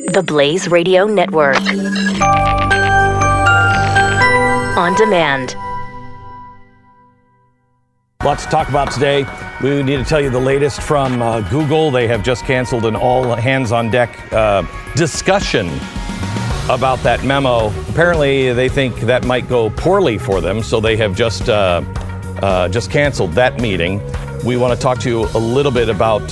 The Blaze Radio Network. On demand. Lots to talk about today. We need to tell you the latest from Google. They have just canceled an all-hands-on-deck discussion about that memo. Apparently, they think that might go poorly for them, so they have just canceled that meeting. We want to talk to you a little bit about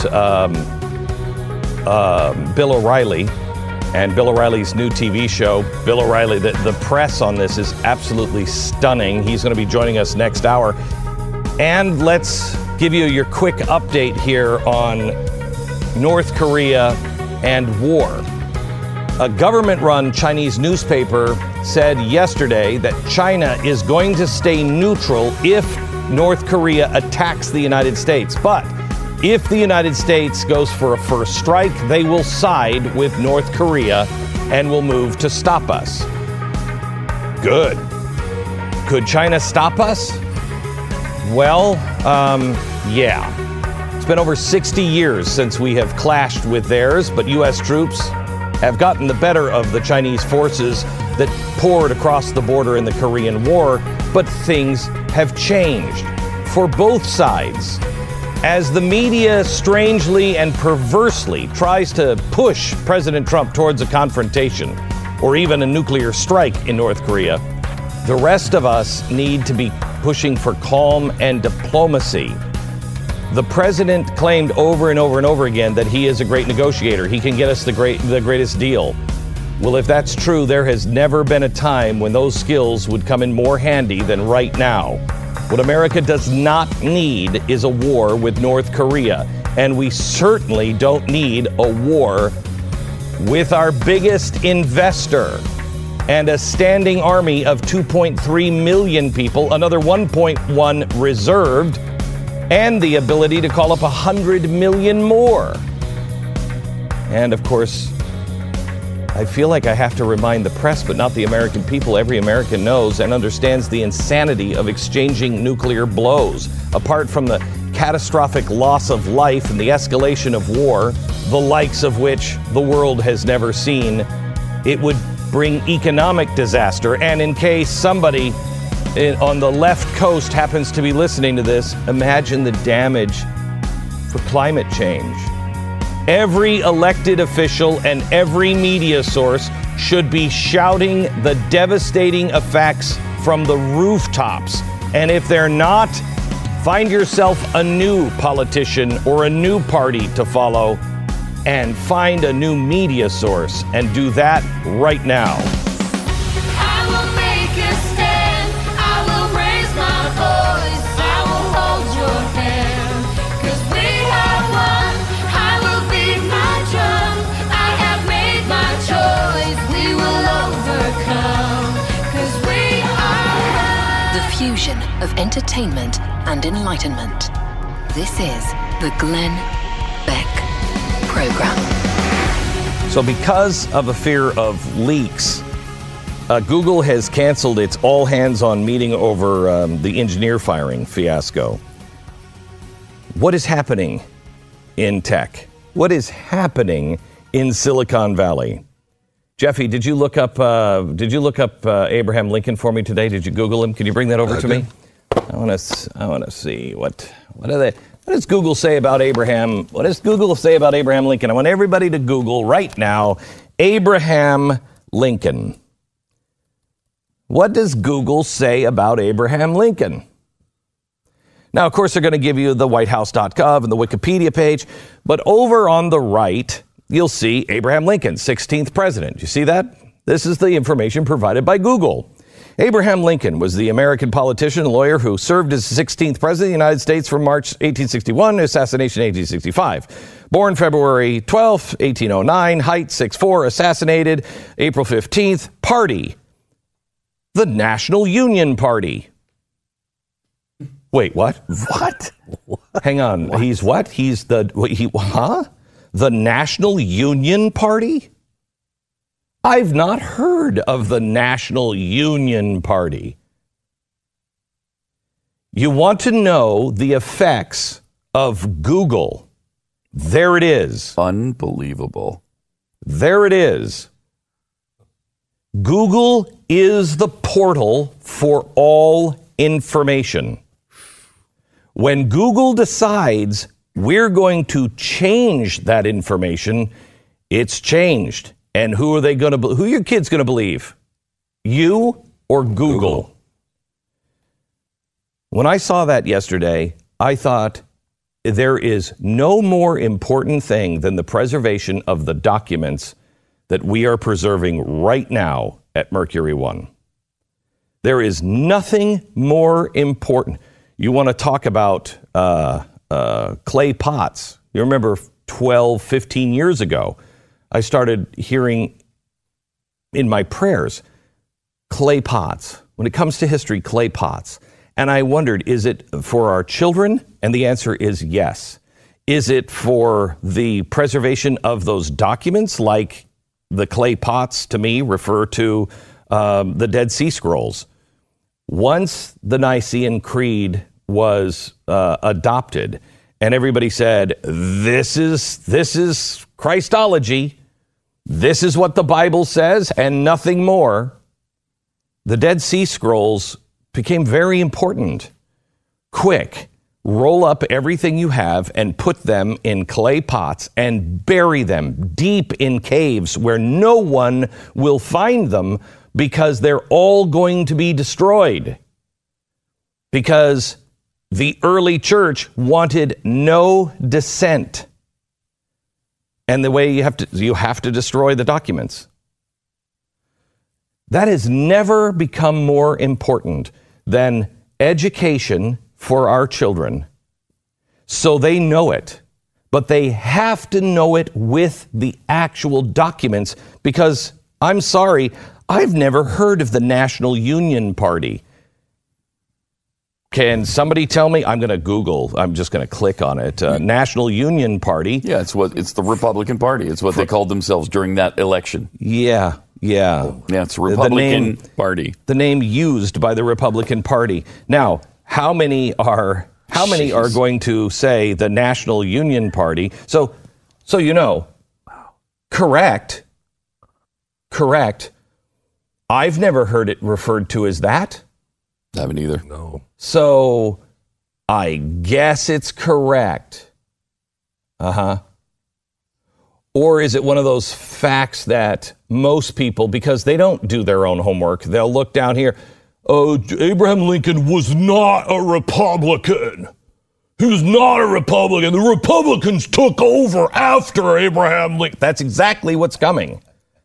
Bill O'Reilly and Bill O'Reilly's new TV show. Bill O'Reilly, the press on this is absolutely stunning. He's going to be joining us next hour. And let's give you your quick update here on North Korea and war. A government-run Chinese newspaper said yesterday that China is going to stay neutral if North Korea attacks the United States. But if the United States goes for a first strike, they will side with North Korea and will move to stop us. Good. Could China stop us? Well, yeah. It's been over 60 years since we have clashed with theirs, but U.S. troops have gotten the better of the Chinese forces that poured across the border in the Korean War, but things have changed for both sides. As the media strangely and perversely tries to push President Trump towards a confrontation or even a nuclear strike in North Korea, the rest of us need to be pushing for calm and diplomacy. The president claimed over and over and over again that he is a great negotiator. He can get us the greatest deal. Well, if that's true, there has never been a time when those skills would come in more handy than right now. What America does not need is a war with North Korea, and we certainly don't need a war with our biggest investor and a standing army of 2.3 million people, another 1.1 reserved, and the ability to call up 100 million more. And of course, I feel like I have to remind the press, but not the American people. Every American knows and understands the insanity of exchanging nuclear blows. Apart from the catastrophic loss of life and the escalation of war, the likes of which the world has never seen, it would bring economic disaster. And in case somebody on the left coast happens to be listening to this, imagine the damage for climate change. Every elected official and every media source should be shouting the devastating effects from the rooftops. And if they're not, find yourself a new politician or a new party to follow and find a new media source and do that right now. I will make a stand. I will raise my voice. I will hold your hand. 'Cause we are one. I will beat my drum. I have made my choice. We will overcome. 'Cause we are one. The fusion of entertainment and enlightenment. This is the Glenn Beck Program. So because of a fear of leaks, Google has canceled its all-hands-on meeting over the engineer firing fiasco. What is happening in tech? What is happening in Silicon Valley? Jeffy, did you look up Abraham Lincoln for me today? Did you Google him? Can you bring that over to me? I want to see what are they. What does Google say about Abraham? What does Google say about Abraham Lincoln? I want everybody to Google right now, Abraham Lincoln. What does Google say about Abraham Lincoln? Now, of course, they're going to give you the whitehouse.gov and the Wikipedia page, but over on the right, you'll see Abraham Lincoln, 16th president. You see that? This is the information provided by Google. Abraham Lincoln was the American politician and lawyer who served as 16th president of the United States from March 1861 to assassination 1865. Born February 12th, 1809, height 6'4", assassinated April 15th. Party, the National Union Party. Wait, what? What? Hang on. What? He's what? He's the National Union Party? I've not heard of the National Union Party. You want to know the effects of Google. There it is. Unbelievable. There it is. Google is the portal for all information. When Google decides we're going to change that information, it's changed. And who are your kids going to believe? You or Google? When I saw that yesterday, I thought there is no more important thing than the preservation of the documents that we are preserving right now at Mercury One. There is nothing more important. You want to talk about clay pots. You remember 12, 15 years ago, I started hearing in my prayers, clay pots. When it comes to history, clay pots. And I wondered, is it for our children? And the answer is yes. Is it for the preservation of those documents, like the clay pots, to me, refer to the Dead Sea Scrolls? Once the Nicene Creed was adopted, and everybody said, this is Christology, this is what the Bible says, and nothing more, the Dead Sea Scrolls became very important. Quick, roll up everything you have and put them in clay pots and bury them deep in caves where no one will find them, because they're all going to be destroyed. Because the early church wanted no dissent. And the way you have to destroy the documents. That has never become more important than education for our children, so they know it. But they have to know it with the actual documents, because, I'm sorry, I've never heard of the National Union Party. Can somebody tell me? I'm going to Google. I'm just going to click on it. National Union Party. Yeah, it's the Republican Party. It's what they called themselves during that election. Yeah. Yeah, it's a Republican Party. The name used by the Republican Party. Now, how many are going to say the National Union Party? So you know, correct. I've never heard it referred to as that. I haven't either. No. So I guess it's correct. Or is it one of those facts that most people, because they don't do their own homework, they'll look down here, oh, Abraham Lincoln was not a Republican. He was not a Republican. The Republicans took over after Abraham Lincoln. That's exactly what's coming.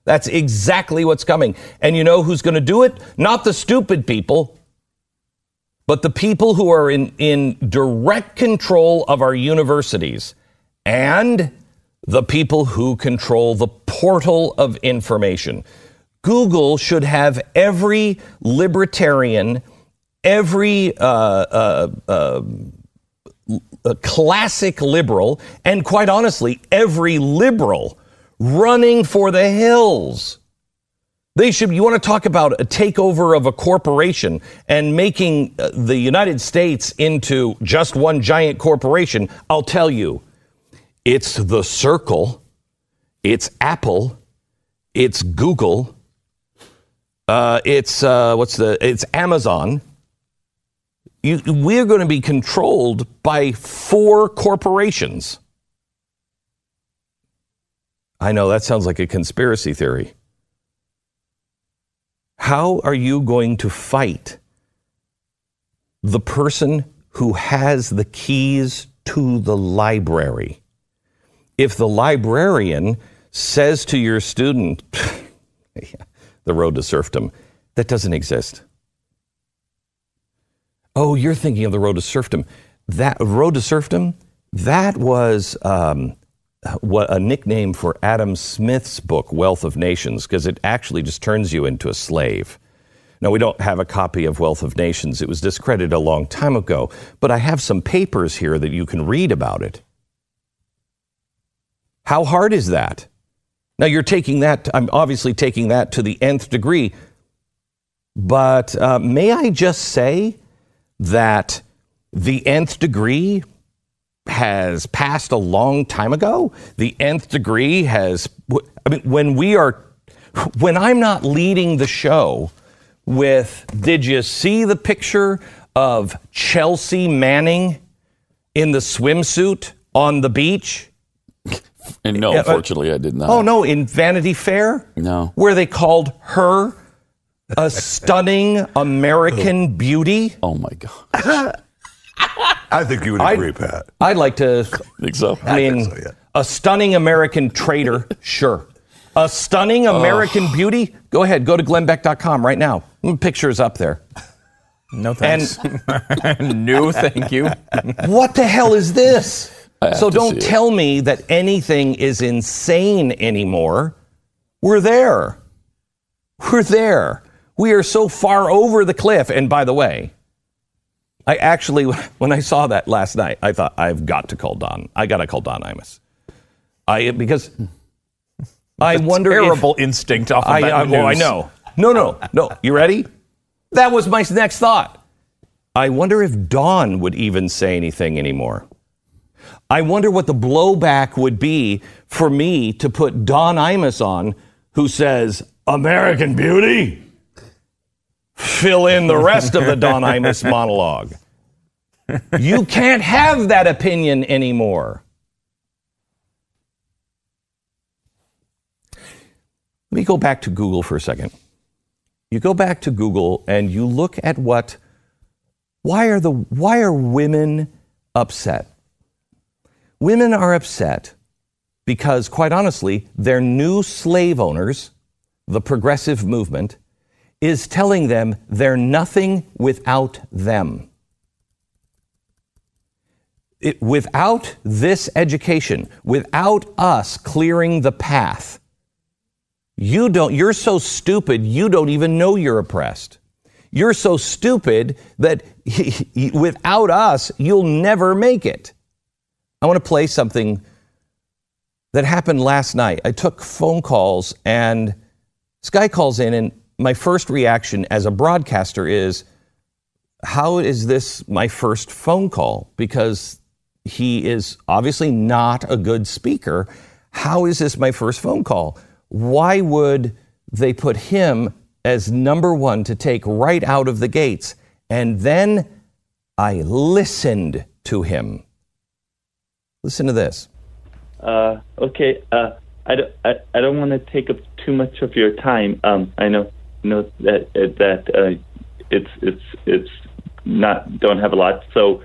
And you know who's going to do it? Not the stupid people, but the people who are in direct control of our universities and the people who control the portal of information. Google should have every libertarian, every classic liberal, and quite honestly, every liberal running for the hills. You want to talk about a takeover of a corporation and making the United States into just one giant corporation. I'll tell you, it's the Circle, it's Apple, it's Google, it's Amazon. We're going to be controlled by 4 corporations. I know that sounds like a conspiracy theory. How are you going to fight the person who has the keys to the library? If the librarian says to your student, the road to serfdom, that doesn't exist. Oh, you're thinking of the road to serfdom. That road to serfdom, that was what a nickname for Adam Smith's book, Wealth of Nations, because it actually just turns you into a slave. Now, we don't have a copy of Wealth of Nations. It was discredited a long time ago, but I have some papers here that you can read about it. How hard is that? Now, you're taking that, I'm obviously taking that to the nth degree, but may I just say that the nth degree has passed a long time ago? The nth degree has, I mean, when I'm not leading the show with, did you see the picture of Chelsea Manning in the swimsuit on the beach? And no, unfortunately, I did not. Oh, no, in Vanity Fair? No. Where they called her a stunning American beauty? Oh, my God. I think you would agree, Pat. I'd like to... Think so? I mean, think so, yeah. a stunning American traitor, sure. A stunning American beauty? Go ahead, go to glennbeck.com right now. Picture is up there. No thanks. No, thank you. What the hell is this? So to don't see it. tell me that anything is insane anymore. We're there. We're there. We are so far over the cliff. And by the way, I actually, when I saw that last night, I thought, I've got to call Don. I got to call Don Imus. Because I wonder Terrible instinct off of that news. I know. No. You ready? That was my next thought. I wonder if Don would even say anything anymore. I wonder what the blowback would be for me to put Don Imus on, who says, American Beauty. Fill in the rest of the Don Imus monologue. You can't have that opinion anymore. Let me go back to Google for a second. You go back to Google and you look at why are women upset? Women are upset because, quite honestly, their new slave owners, the progressive movement, is telling them they're nothing without them. Without this education, without us clearing the path, you're so stupid, you don't even know you're oppressed. You're so stupid that without us, you'll never make it. I want to play something that happened last night. I took phone calls, and this guy calls in, and my first reaction as a broadcaster is, how is this my first phone call? Because he is obviously not a good speaker. How is this my first phone call? Why would they put him as number one to take right out of the gates? And then I listened to him. Listen to this. Okay. I don't want to take up too much of your time. I know that it's not, don't have a lot. So,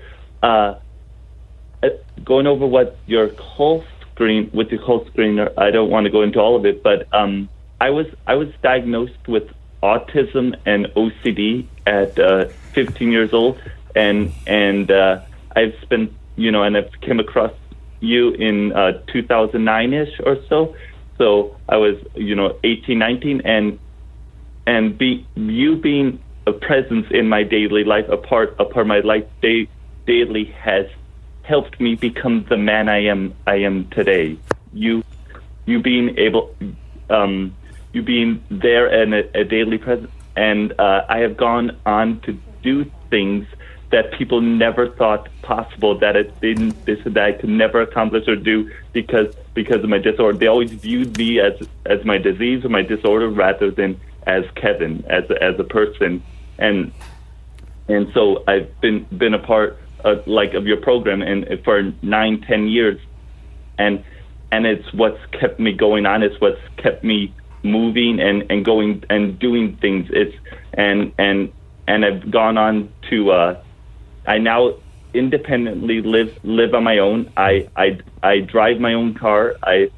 going over what your call screen with your call screener, I don't want to go into all of it, but I was diagnosed with autism and OCD at 15 years old, and I've spent, and I've came across you in 2009-ish or so. So I was, 18, 19, and you being a presence in my daily life, a part of my life daily, has helped me become the man I am today. You being able, you being there and a daily presence, and I have gone on to do things that people never thought possible, that I could never accomplish or do because of my disorder. They always viewed me as my disease or my disorder rather than as Kevin, as a person. And so I've been a part of your program and for 9-10 years, and it's what's kept me going on. It's what's kept me moving and going and doing things. And I've gone on to I now independently live on my own. I drive my own car. I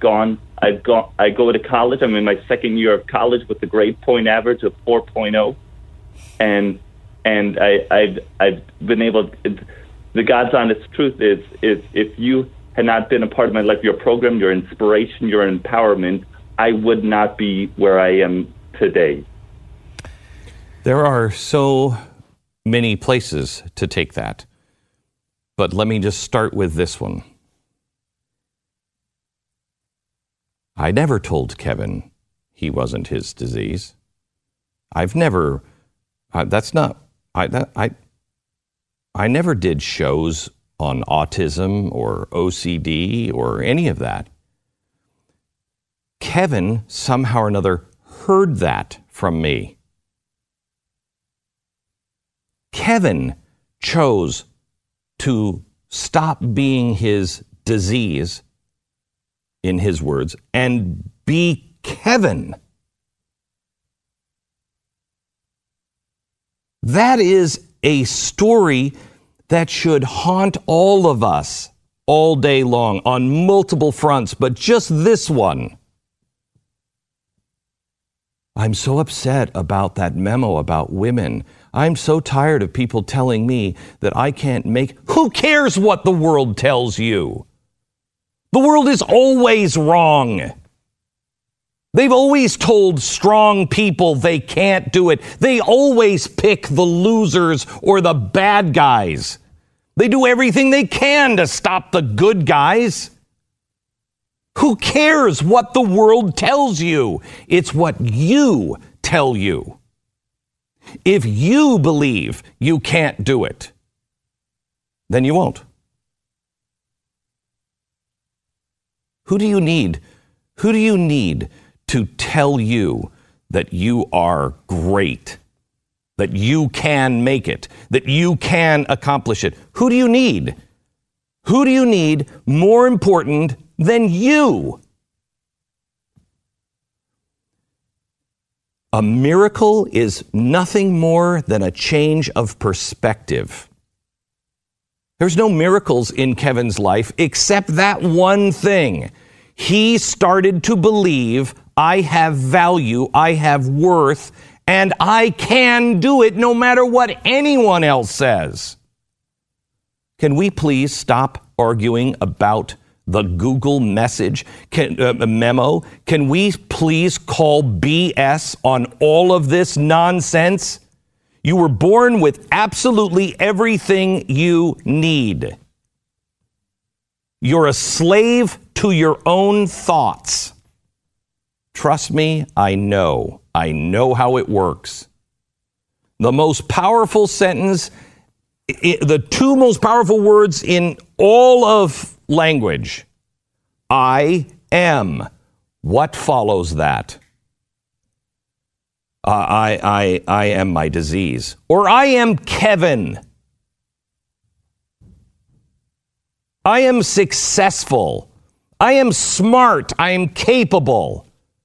go to college. I'm in my second year of college with a grade point average of 4.0, and I've been able. The God's honest truth is if you had not been a part of my life, your program, your inspiration, your empowerment, I would not be where I am today. There are so many places to take that, but let me just start with this one. I never told Kevin he wasn't his disease. I've never. That's not. I never did shows on autism or OCD or any of that. Kevin somehow or another heard that from me. Kevin chose to stop being his disease, in his words, and be Kevin. That is a story that should haunt all of us all day long on multiple fronts, but just this one. I'm so upset about that memo about women. I'm so tired of people telling me that I can't make... Who cares what the world tells you? The world is always wrong. They've always told strong people they can't do it. They always pick the losers or the bad guys. They do everything they can to stop the good guys. Who cares what the world tells you? It's what you tell you. If you believe you can't do it, then you won't. Who do you need? Who do you need to tell you that you are great, that you can make it, that you can accomplish it? Who do you need? Who do you need more important than you? A miracle is nothing more than a change of perspective. There's no miracles in Kevin's life except that one thing. He started to believe, I have value, I have worth, and I can do it no matter what anyone else says. Can we please stop arguing about the Google message memo? Can we please call BS on all of this nonsense? You were born with absolutely everything you need. You're a slave to your own thoughts. Trust me, I know. I know how it works. The most powerful sentence, the two most powerful words in all of language. I am. What follows that? I am my disease. Or I am Kevin. I am successful. I am smart. I am capable.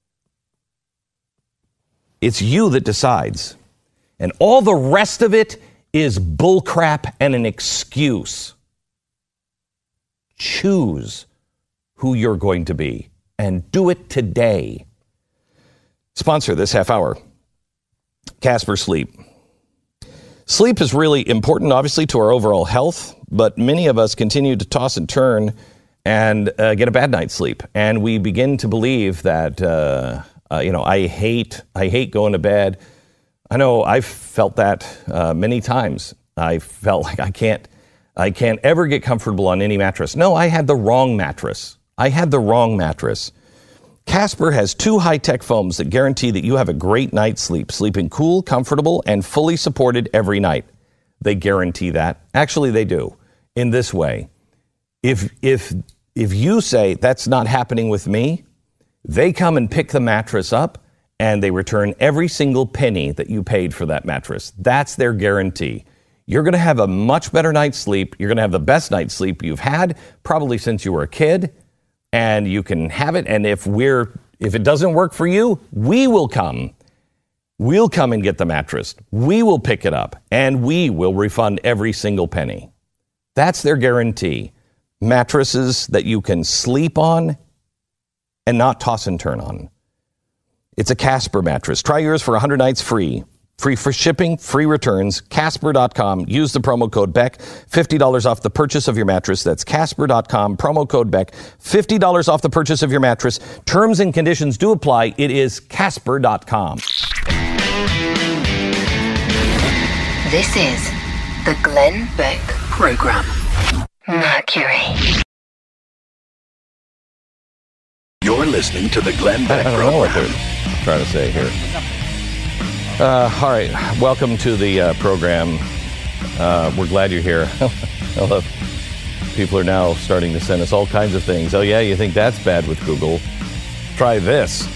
It's you that decides. And all the rest of it is bullcrap and an excuse. Choose who you're going to be and do it today. Sponsor this half hour, Casper Sleep. Sleep is really important, obviously, to our overall health, but many of us continue to toss and turn and get a bad night's sleep. And we begin to believe that, I hate going to bed. I know I've felt that many times. I felt like I can't ever get comfortable on any mattress. No, I had the wrong mattress. Casper has 2 high-tech foams that guarantee that you have a great night's sleep, sleeping cool, comfortable, and fully supported every night. They guarantee that. Actually, they do. In this way, if you say that's not happening with me, they come and pick the mattress up and they return every single penny that you paid for that mattress. That's their guarantee. You're going to have a much better night's sleep. You're going to have the best night's sleep you've had probably since you were a kid, and you can have it. And if it doesn't work for you, we will come. We'll come and get the mattress. We will pick it up, and we will refund every single penny. That's their guarantee. Mattresses that you can sleep on and not toss and turn on. It's a Casper mattress. Try yours for 100 nights free. Free for shipping, free returns. Casper.com. Use the promo code Beck. $50 off the purchase of your mattress. That's Casper.com. Promo code Beck. $50 off the purchase of your mattress. Terms and conditions do apply. It is Casper.com. This is the Glenn Beck Program. Mercury. You're listening to the Glenn Beck I don't know what Program. they're trying to say here. All right, welcome to the program. We're glad you're here. People are now starting to send us all kinds of things. Oh yeah, you think that's bad with Google? try this.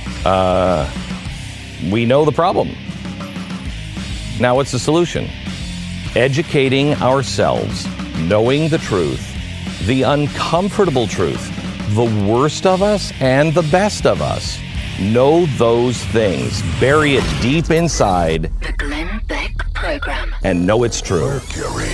We know the problem. Now, what's the solution? Educating ourselves, knowing the truth, the uncomfortable truth, the worst of us and the best of us. Know those things. Bury it deep inside. The Glenn Beck Program. And know it's true. Mercury.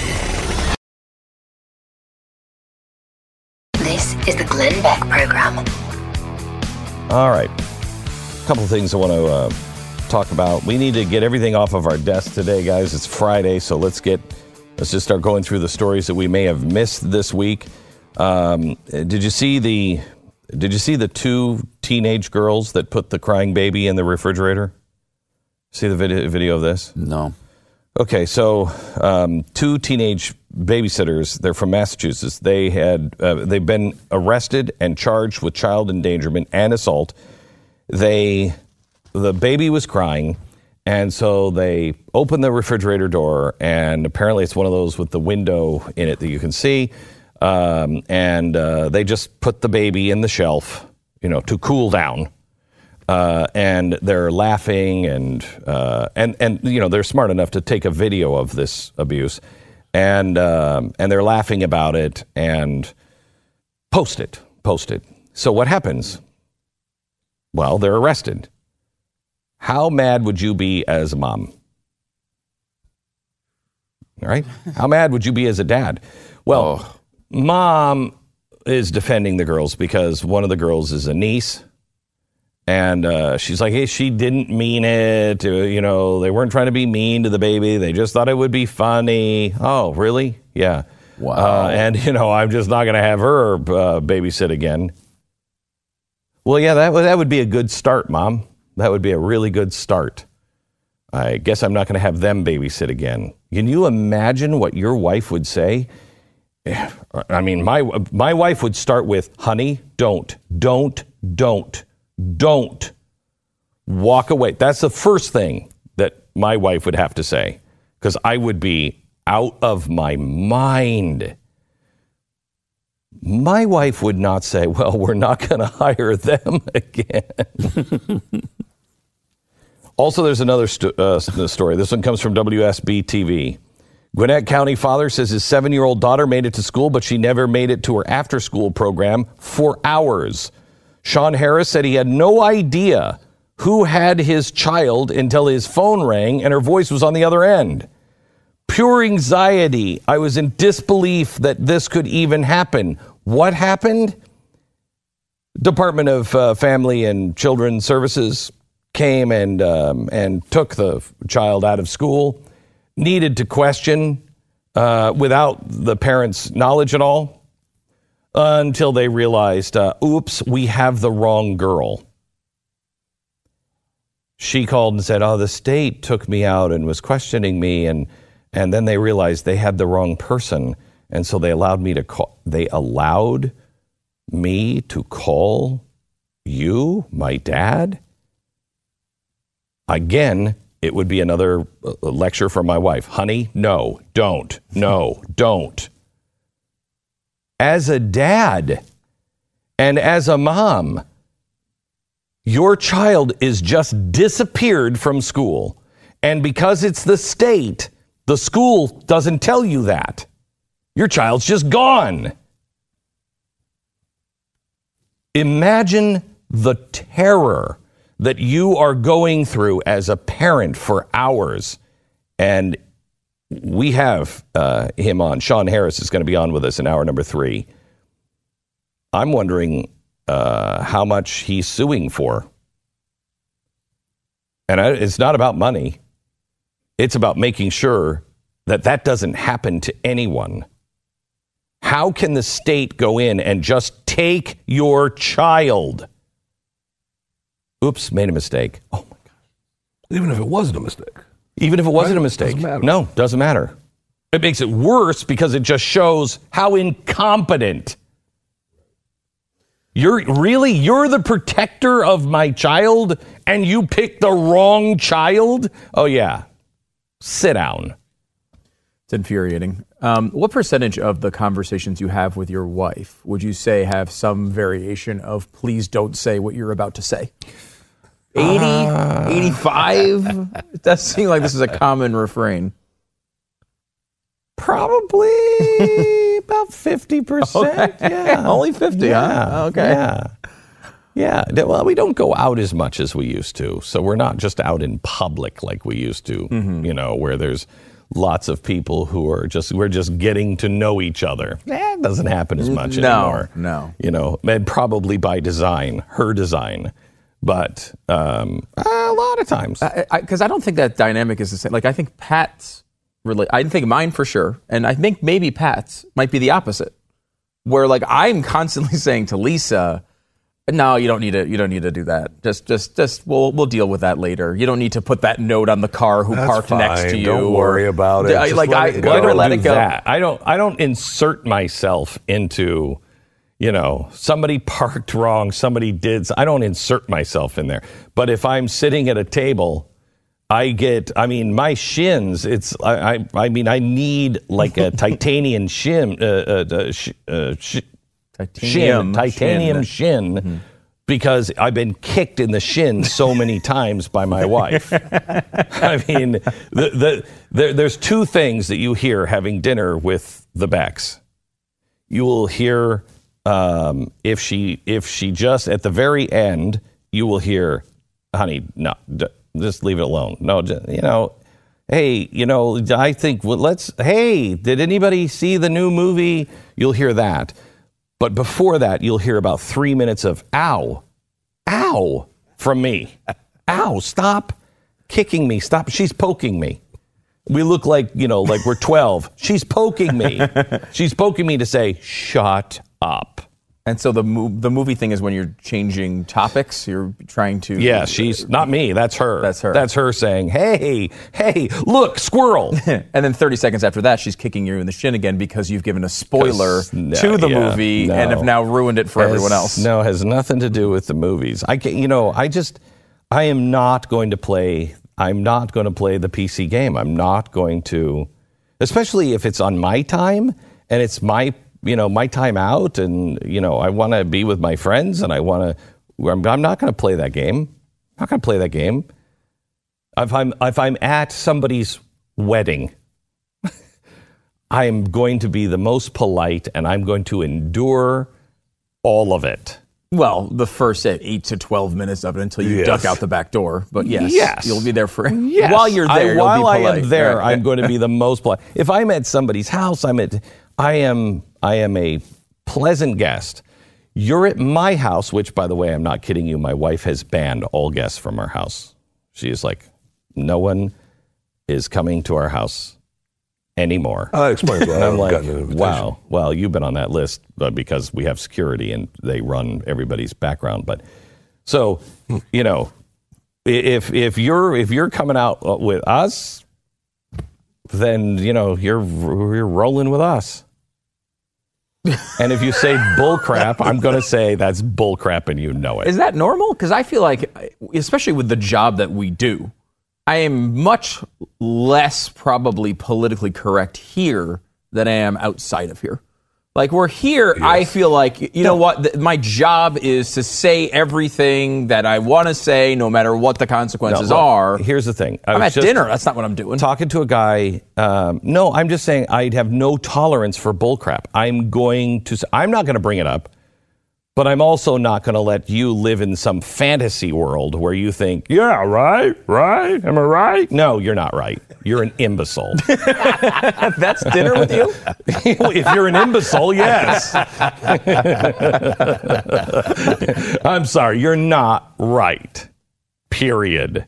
This is the Glenn Beck Program. All right. A couple of things I want to talk about. We need to get everything off of our desk today, guys. It's Friday, so let's just start going through the stories that we may have missed this week. Did you see the two teenage girls that put the crying baby in the refrigerator? See the video of this? No. Okay, so two teenage babysitters, they're from Massachusetts. They've been arrested and charged with child endangerment and assault. The baby was crying, and so they opened the refrigerator door, and apparently it's one of those with the window in it that you can see. And they just put the baby in the shelf, to cool down. And they're laughing and they're smart enough to take a video of this abuse, and they're laughing about it and post it. So what happens? Well, they're arrested. How mad would you be as a mom? All right? How mad would you be as a dad? Well, Mom is defending the girls because one of the girls is a niece. And she's like, hey, she didn't mean it. They weren't trying to be mean to the baby. They just thought it would be funny. Oh, really? Yeah. Wow. And I'm just not going to have her babysit again. Well, yeah, that would be a good start, Mom. That would be a really good start. I guess I'm not going to have them babysit again. Can you imagine what your wife would say? I mean, my wife would start with, honey, don't. Walk away. That's the first thing that my wife would have to say, because I would be out of my mind. My wife would not say, well, we're not going to hire them again. Also, there's another story. This one comes from WSB TV. Gwinnett County father says his 7-year-old daughter made it to school, but she never made it to her after-school program for hours. Sean Harris said he had no idea who had his child until his phone rang and her voice was on the other end. Pure anxiety. I was in disbelief that this could even happen. What happened? Department of Family and Children's Services came and took the child out of school. Needed to question without the parents' knowledge at all until they realized, oops, we have the wrong girl. She called and said, the state took me out and was questioning me, and then they realized they had the wrong person, and so they allowed me to call. They allowed me to call you, my dad? Again, it would be another lecture from my wife. Honey, no, don't. No, don't. As a dad and as a mom, your child is just disappeared from school. And because it's the state, the school doesn't tell you that. Your child's just gone. Imagine the terror that you are going through as a parent for hours. And we have him on. Sean Harris is going to be on with us in hour number 3. I'm wondering how much he's suing for. And it's not about money. It's about making sure that doesn't happen to anyone. How can the state go in and just take your child? Oops, made a mistake. Oh, my God. Even if it wasn't a mistake. Even if it wasn't a mistake. Doesn't matter. No, doesn't matter. It makes it worse because it just shows how incompetent. You're the protector of my child and you picked the wrong child? Oh, yeah. Sit down. It's infuriating. What percentage of the conversations you have with your wife would you say have some variation of please don't say what you're about to say? 80? 85? It does seem like this is a common refrain. Probably about 50%. Okay. Yeah. Only 50, Yeah. huh? Okay. Yeah. Yeah. Well, we don't go out as much as we used to. So we're not just out in public like we used to, where there's lots of people who are we're just getting to know each other. That doesn't happen as much anymore. No. And probably by design, her design. But a lot of times. Because I don't think that dynamic is the same. Like, I think Pat's I think mine for sure, and I think maybe Pat's might be the opposite. Where, like, I'm constantly saying to Lisa, no, you don't need to do that. Just we'll deal with that later. You don't need to put that note on the car who parked next to you. Don't worry about it. I Just let it go. let it go. That. I don't insert myself into, somebody parked wrong, somebody did. I don't insert myself in there. But if I'm sitting at a table, my shins, I need like a titanium shin, titanium shin, because I've been kicked in the shin so many times by my wife. I mean, there's two things that you hear having dinner with the Becks. You will hear, if she just, at the very end, you will hear, honey, no, just leave it alone. No, hey, I think, hey, did anybody see the new movie? You'll hear that. But before that, you'll hear about 3 minutes of ow from me. Ow, stop kicking me. Stop. She's poking me. We look like we're 12. She's poking me. She's poking me to say, shut up. And so the movie thing is when you're changing topics, you're trying to... Yeah, she's not me. That's her. That's her. That's her saying, hey, look, squirrel. And then 30 seconds after that, she's kicking you in the shin again because you've given a spoiler to the movie and have now ruined it for everyone else. No, it has nothing to do with the movies. I am not going to play the PC game. I'm not going to, especially if it's on my time and it's my time out, and I want to be with my friends, and I'm not going to play that game. I'm not going to play that game. If I'm at somebody's wedding, I am going to be the most polite, and I'm going to endure all of it. Well, the first 8 to 12 minutes of it until you duck out the back door. But yes, you'll be there for while you're there. While I am there, I'm going to be the most polite. If I'm at somebody's house, I am a pleasant guest. You're at my house, which, by the way, I'm not kidding you. My wife has banned all guests from our house. She is like, no one is coming to our house anymore. I explained that. I'm like, wow, well, you've been on that list because we have security and they run everybody's background. But so, if you're coming out with us, then you're rolling with us. And if you say bull crap, I'm going to say that's bull crap and you know it. Is that normal? Because I feel like, especially with the job that we do, I am much less probably politically correct here than I am outside of here. Like, we're here, I feel like, know what? My job is to say everything that I want to say, no matter what the consequences are. Here's the thing. I'm at dinner. That's not what I'm doing. Talking to a guy. No, I'm just saying I'd have no tolerance for bullcrap. I'm not going to bring it up, but I'm also not going to let you live in some fantasy world where you think, yeah, right? Am I right? No, you're not right. You're an imbecile. That's dinner with you? If you're an imbecile, yes. I'm sorry, you're not right. Period.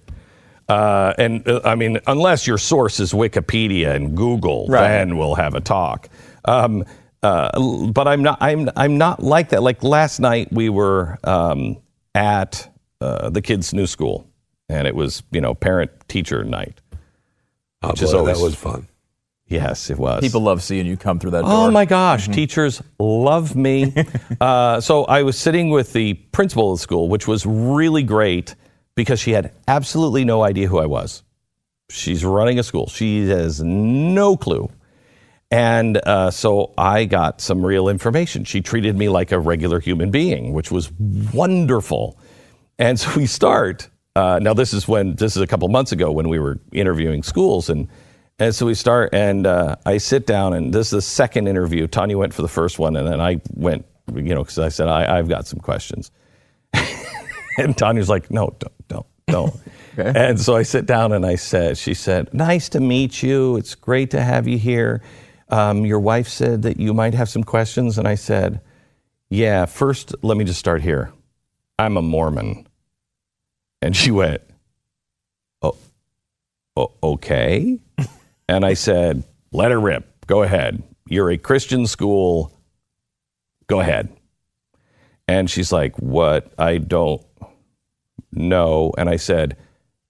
Unless your source is Wikipedia and Google, then we'll have a talk. But I'm not like that. Like last night, we were at the kids' new school, and it was parent-teacher night. That was fun. Yes, it was. People love seeing you come through that door. Oh my gosh, teachers love me. So I was sitting with the principal of the school, which was really great because she had absolutely no idea who I was. She's running a school. She has no clue. And so I got some real information. She treated me like a regular human being, which was wonderful. And so we start. Now this is a couple months ago when we were interviewing schools, and so we start, and I sit down, and this is the second interview. Tanya went for the first one, and then I went, because I said I've got some questions, and Tanya's like, no, don't. Okay. And so I sit down, and she said, nice to meet you. It's great to have you here. Your wife said that you might have some questions, and I said, yeah. First, let me just start here. I'm a Mormon. And she went, okay. And I said, let her rip. Go ahead. You're a Christian school. Go ahead. And she's like, what? I don't know. And I said,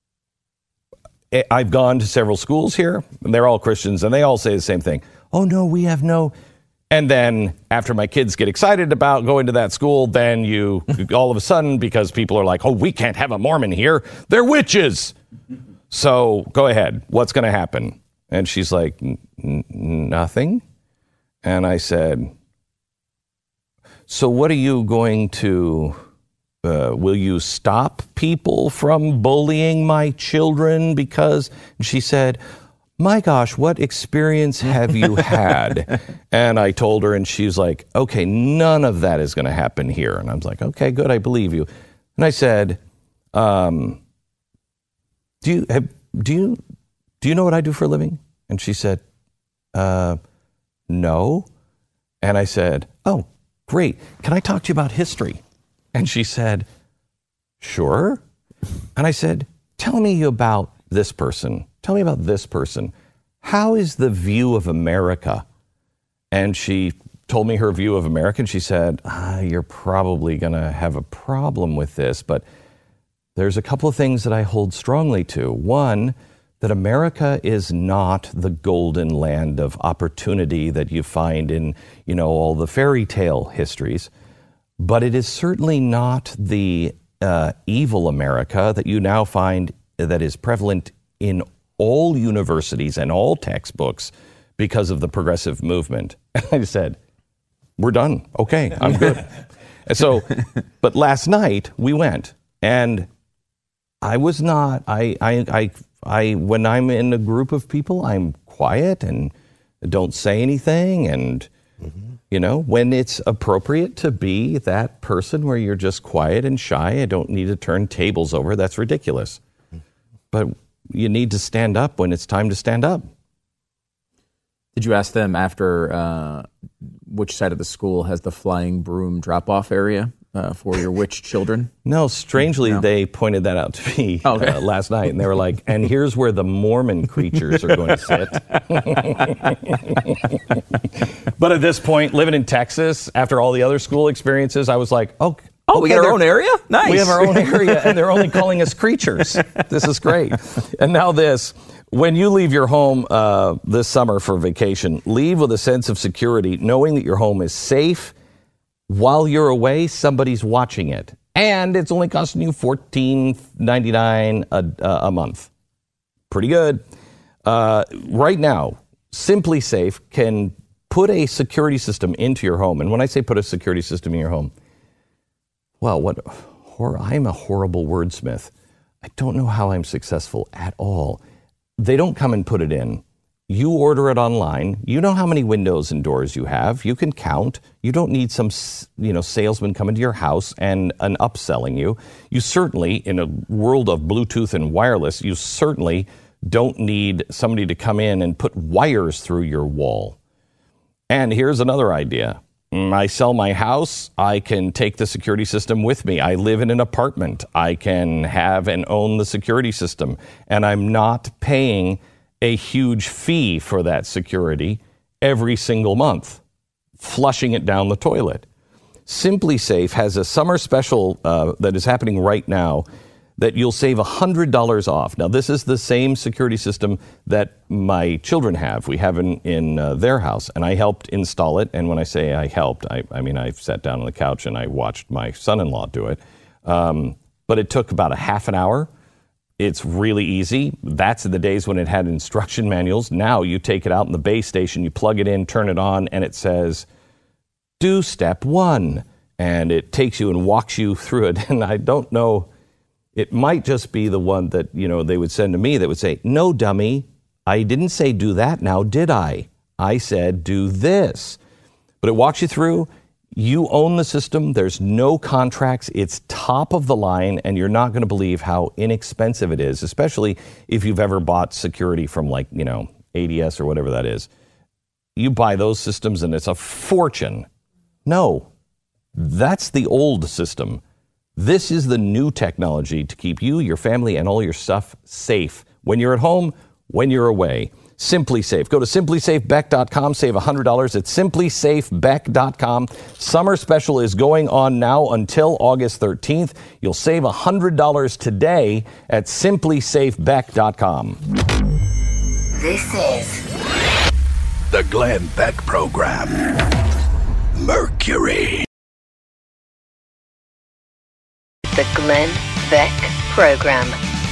I've gone to several schools here, and they're all Christians, and they all say the same thing. Oh, no, we have no. And then after my kids get excited about going to that school, then you all of a sudden, because people are like, oh, we can't have a Mormon here. They're witches. So go ahead. What's going to happen? And she's like, nothing. And I said, so what are you going to, will you stop people from bullying my children? Because she said, my gosh, what experience have you had? And I told her, and she's like, okay, none of that is going to happen here. And I was like, okay, good, I believe you. And I said, do you know what I do for a living? And she said, no. And I said, oh, great. Can I talk to you about history? And she said, sure. And I said, tell me about this person. Tell me about this person. How is the view of America? And she told me her view of America, and she said, you're probably going to have a problem with this, but there's a couple of things that I hold strongly to. One, that America is not the golden land of opportunity that you find in, all the fairy tale histories, but it is certainly not the evil America that you now find that is prevalent in all universities and all textbooks because of the progressive movement. And I said, we're done. Okay, I'm good. So, but last night we went, and I was not, I when I'm in a group of people, I'm quiet and don't say anything. And, when it's appropriate to be that person where you're just quiet and shy, I don't need to turn tables over. That's ridiculous. But you need to stand up when it's time to stand up. Did you ask them after which side of the school has the flying broom drop-off area for your witch children? No, strangely, they pointed that out to me last night, and they were like, and here's where the Mormon creatures are going to sit. But at this point, living in Texas, after all the other school experiences, I was like, oh, we got our own area? Nice. We have our own area, and they're only calling us creatures. This is great. And now this. When you leave your home this summer for vacation, leave with a sense of security, knowing that your home is safe. While you're away, somebody's watching it. And it's only costing you $14.99 a month. Pretty good. Right now, Simply Safe can put a security system into your home. And when I say put a security system in your home, well, I'm a horrible wordsmith. I don't know how I'm successful at all. They don't come and put it in. You order it online. You know how many windows and doors you have. You can count. You don't need some, salesman coming to your house and upselling you. You certainly, in a world of Bluetooth and wireless, you certainly don't need somebody to come in and put wires through your wall. And here's another idea. I sell my house. I can take the security system with me. I live in an apartment. I can have and own the security system. And I'm not paying a huge fee for that security every single month, flushing it down the toilet. Simply Safe has a summer special that is happening right now that you'll save $100 off. Now, this is the same security system that my children have. We have in their house, and I helped install it. And when I say I helped, I mean I sat down on the couch and I watched my son-in-law do it. But it took about a half an hour. It's really easy. That's in the days when it had instruction manuals. Now you take it out in the base station, you plug it in, turn it on, and it says, do step 1. And it takes you and walks you through it. And I don't know, it might just be the one that, they would send to me that would say, no, dummy, I didn't say do that now, did I? I said do this. But it walks you through. You own the system. There's no contracts. It's top of the line, and you're not going to believe how inexpensive it is, especially if you've ever bought security from ADS or whatever that is. You buy those systems, and it's a fortune. No, that's the old system. This is the new technology to keep you, your family, and all your stuff safe when you're at home, when you're away. SimpliSafe. Go to simplysafebeck.com, save $100 at simplysafebeck.com. Summer special is going on now until August 13th. You'll save $100 today at simplysafebeck.com. This is The Glenn Beck Program. Mercury. the Glenn Beck Program.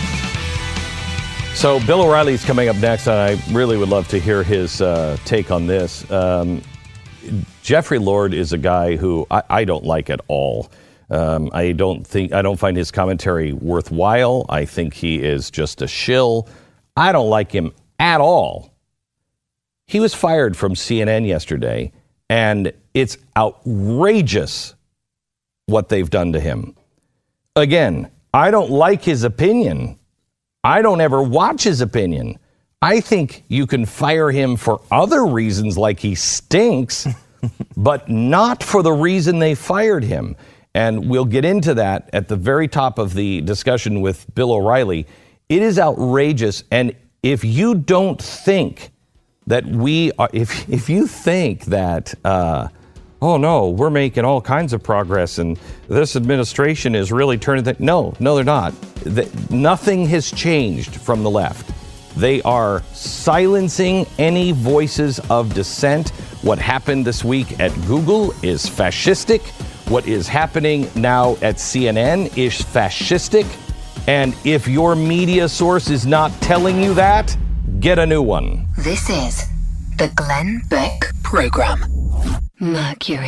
So Bill O'Reilly's coming up next, and I really would love to hear his take on this. Jeffrey Lord is a guy who I don't like at all. I don't find his commentary worthwhile. I think he is just a shill. I don't like him at all. He was fired from CNN yesterday, and it's outrageous what they've done to him. Again, I don't like his opinion. I don't ever watch his opinion. I think you can fire him for other reasons, like he stinks, but not for the reason they fired him. And we'll get into that at the very top of the discussion with Bill O'Reilly. It is outrageous. And if you don't think that we are, if you think that, oh no, we're making all kinds of progress and this administration is really turning things, no, they're not. Nothing has changed from the left. They are silencing any voices of dissent. What happened this week at Google is fascistic. What is happening now at CNN is fascistic. And if your media source is not telling you that, get a new one. This is the Glenn Beck Program. Mercury.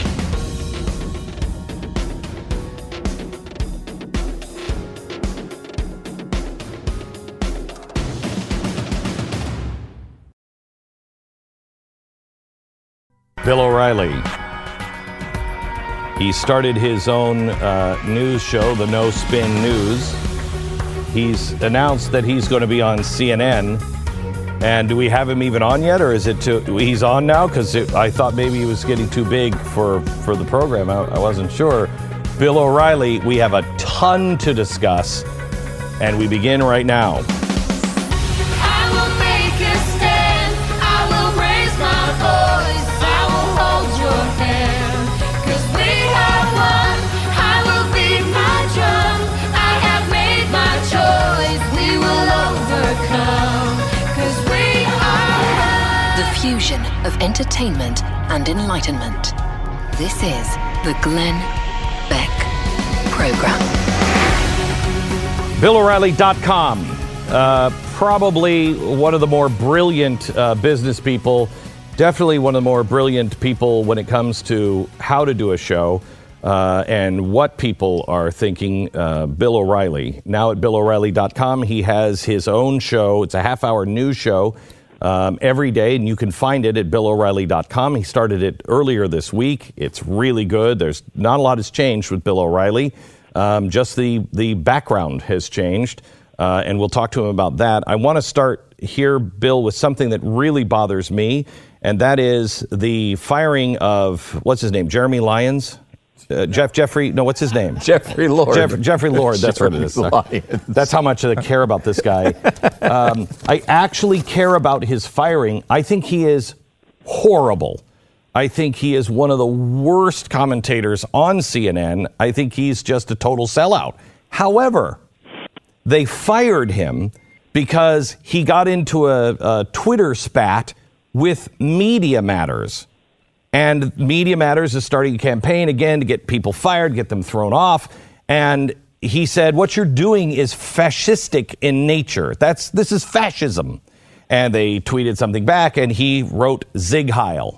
Bill O'Reilly. He started his own news show, the No Spin News. He's announced that he's going to be on CNN. And do we have him even on yet, or is it he's on now? Because I thought maybe he was getting too big for the program. I wasn't sure. Bill O'Reilly, we have a ton to discuss, and we begin right now. I will make a stand. I will raise my voice. I will hold your hand. 'Cause we have won. I will beat my drum. I have made my choice. We will overcome. 'Cause we are The fusion of entertainment and enlightenment. This is the Glenn Beck Program. BillO'Reilly.com. Probably one of the more brilliant business people. Definitely one of the more brilliant people when it comes to how to do a show and what people are thinking. Bill O'Reilly. Now at BillO'Reilly.com, he has his own show. It's a half-hour news show every day, and you can find it at BillO'Reilly.com. He started it earlier this week. It's really good. There's not a lot has changed with Bill O'Reilly. Just the background has changed, and we'll talk to him about that. I want to start here, Bill, with something that really bothers me, and that is the firing of, what's his name, Jeremy Lyons? Jeffrey, no, what's his name? Jeffrey Lord. Jeffrey Lord, that's what it is. Lyons. That's how much I care about this guy. I actually care about his firing. I think he is horrible. I think he is one of the worst commentators on CNN. I think he's just a total sellout. However, they fired him because he got into a Twitter spat with Media Matters. And Media Matters is starting a campaign again to get people fired, get them thrown off. And he said, what you're doing is fascistic in nature. This is fascism. And they tweeted something back, and he wrote Zig Heil.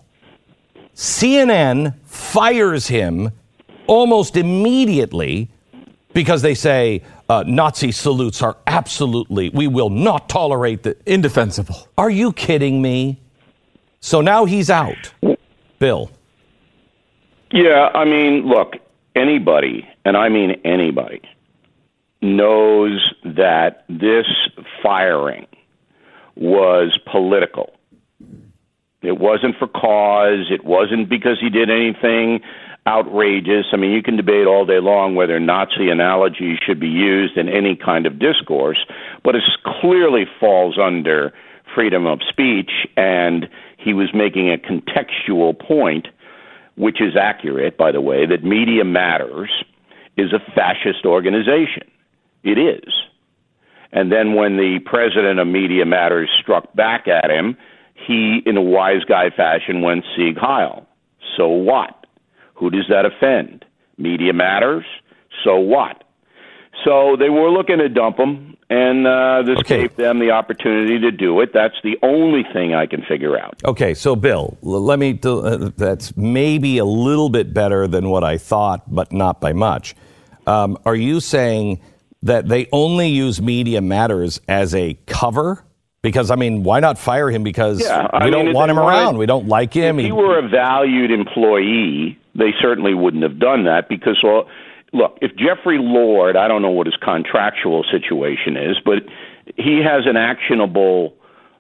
CNN fires him almost immediately because they say Nazi salutes are absolutely, we will not tolerate the indefensible. Are you kidding me? So now he's out. Bill. Yeah, I mean, look, anybody, and I mean anybody, knows that this firing was political. It wasn't for cause. It wasn't because he did anything outrageous. I mean, you can debate all day long whether Nazi analogies should be used in any kind of discourse, but it clearly falls under freedom of speech, and he was making a contextual point, which is accurate, by the way, that Media Matters is a fascist organization. It is. And then when the president of Media Matters struck back at him, he, in a wise guy fashion, went Sieg Heil. So what? Who does that offend? Media Matters? So what? So they were looking to dump him, and this gave them the opportunity to do it. That's the only thing I can figure out. Okay, so Bill, let me. That's maybe a little bit better than what I thought, but not by much. Are you saying that they only use Media Matters as a cover? Because, I mean, why not fire him? Because we don't want him around. We don't like him. If he were a valued employee, they certainly wouldn't have done that because, well, look, if Jeffrey Lord, I don't know what his contractual situation is, but he has an actionable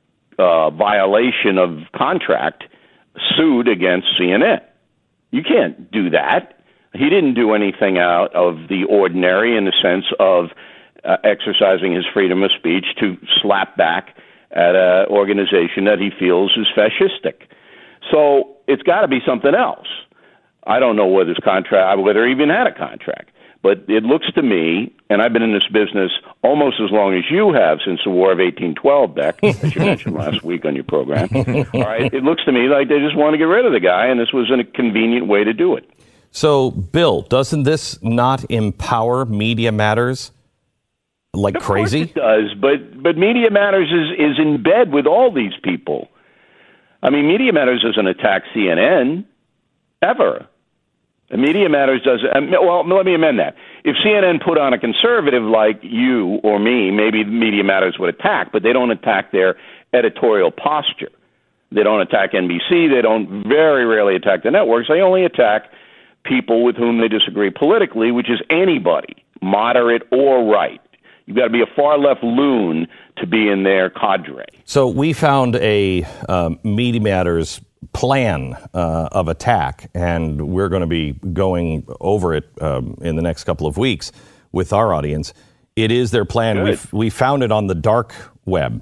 violation of contract sued against CNN. You can't do that. He didn't do anything out of the ordinary in the sense of exercising his freedom of speech to slap back at an organization that he feels is fascistic. So it's got to be something else. I don't know whether he even had a contract. But it looks to me, and I've been in this business almost as long as you have since the War of 1812, Beck, as you mentioned last week on your program. All right, it looks to me like they just want to get rid of the guy, and this was a convenient way to do it. So, Bill, doesn't this not empower Media Matters like crazy? Of course it does, but Media Matters is in bed with all these people. I mean, Media Matters doesn't attack CNN, ever. And Media Matters doesn't. Well, let me amend that. If CNN put on a conservative like you or me, maybe Media Matters would attack, but they don't attack their editorial posture. They don't attack NBC. They don't very rarely attack the networks. They only attack people with whom they disagree politically, which is anybody, moderate or right. You've got to be a far-left loon to be in their cadre. So we found a Media Matters plan of attack, and we're going to be going over it in the next couple of weeks with our audience. It is their plan. We found it on the dark web.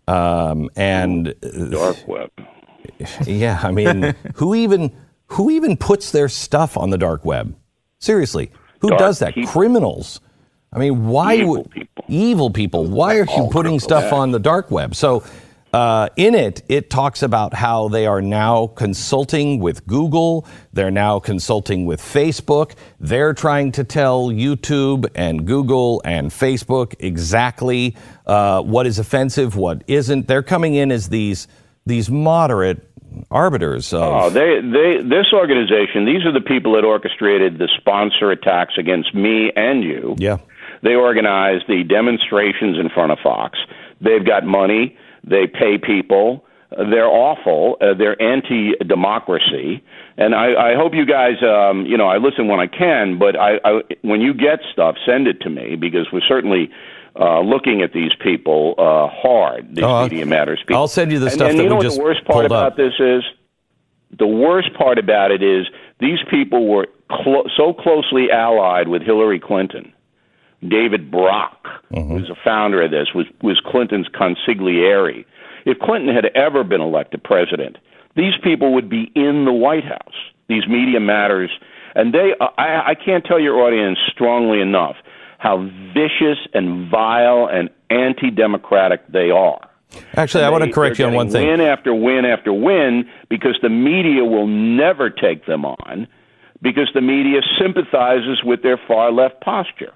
And dark web. Yeah, I mean, who even puts their stuff on the dark web? Seriously, who does that? People. Criminals. I mean, why would evil people? Why are you putting stuff on the dark web? So in it talks about how they are now consulting with Google. They're now consulting with Facebook. They're trying to tell YouTube and Google and Facebook exactly what is offensive, what isn't. They're coming in as these moderate arbiters. This organization, these are the people that orchestrated the sponsor attacks against me and you. Yeah. They organized the demonstrations in front of Fox. They've got money. They pay people. They're awful. They're anti-democracy. And I hope you guys, I listen when I can, but when you get stuff, send it to me, because we're certainly looking at these people hard, these Media Matters people. I'll send you the stuff that we just pulled up. The worst part about this is, the worst part about it is these people were so closely allied with Hillary Clinton. David Brock, who's a founder of this, was Clinton's consigliere. If Clinton had ever been elected president, these people would be in the White House, these Media Matters. And I can't tell your audience strongly enough how vicious and vile and anti-democratic they are. Actually, I want to correct you on one thing. Win after win after win, because the media will never take them on, because the media sympathizes with their far-left posture.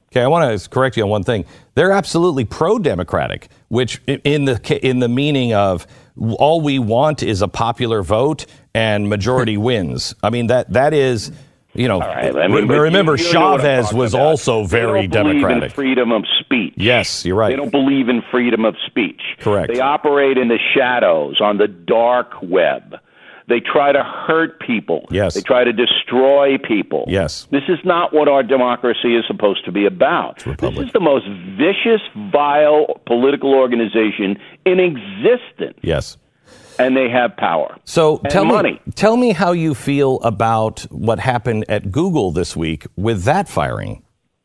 Okay, I want to correct you on one thing. They're absolutely pro-democratic, which in the meaning of all we want is a popular vote and majority wins. I mean, that is, right, remember you know what I'm Chavez talking was about. also very they don't believe democratic. in freedom of speech. Yes, you're right. They don't believe in freedom of speech. Correct. They operate in the shadows, on the dark web. They try to hurt people. Yes. They try to destroy people. Yes. This is not what our democracy is supposed to be about. This is the most vicious, vile political organization in existence. Yes. And they have power. So and tell me how you feel about what happened at Google this week with that firing.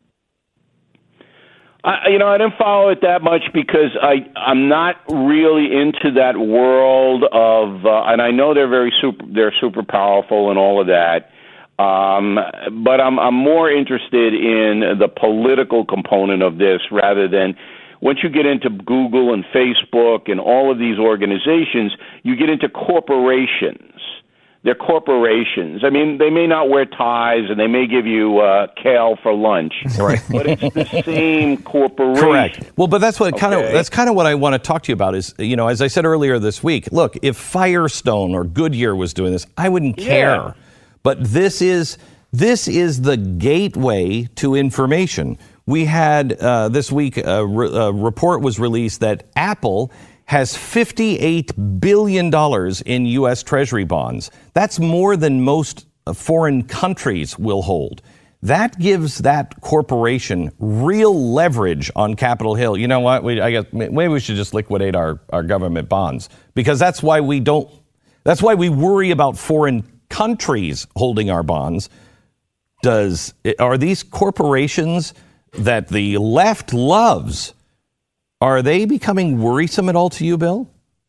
I didn't follow it that much because I'm not really into that world of, and I know they're super powerful and all of that, but I'm more interested in the political component of this rather than once you get into Google and Facebook and all of these organizations, you get into corporations. They're corporations. I mean, they may not wear ties and they may give you kale for lunch, right? But it's the same corporation. Correct. Well, but that's what that's kind of what I want to talk to you about is, as I said earlier this week, look, if Firestone or Goodyear was doing this, I wouldn't care. Yeah. But this is the gateway to information. We had this week a report was released that Apple has $58 billion in U.S. Treasury bonds. That's more than most foreign countries will hold. That gives that corporation real leverage on Capitol Hill. You know what? I guess maybe we should just liquidate our government bonds because that's why we worry about foreign countries holding our bonds. Are these corporations that the left loves, are they becoming worrisome at all to you, Bill?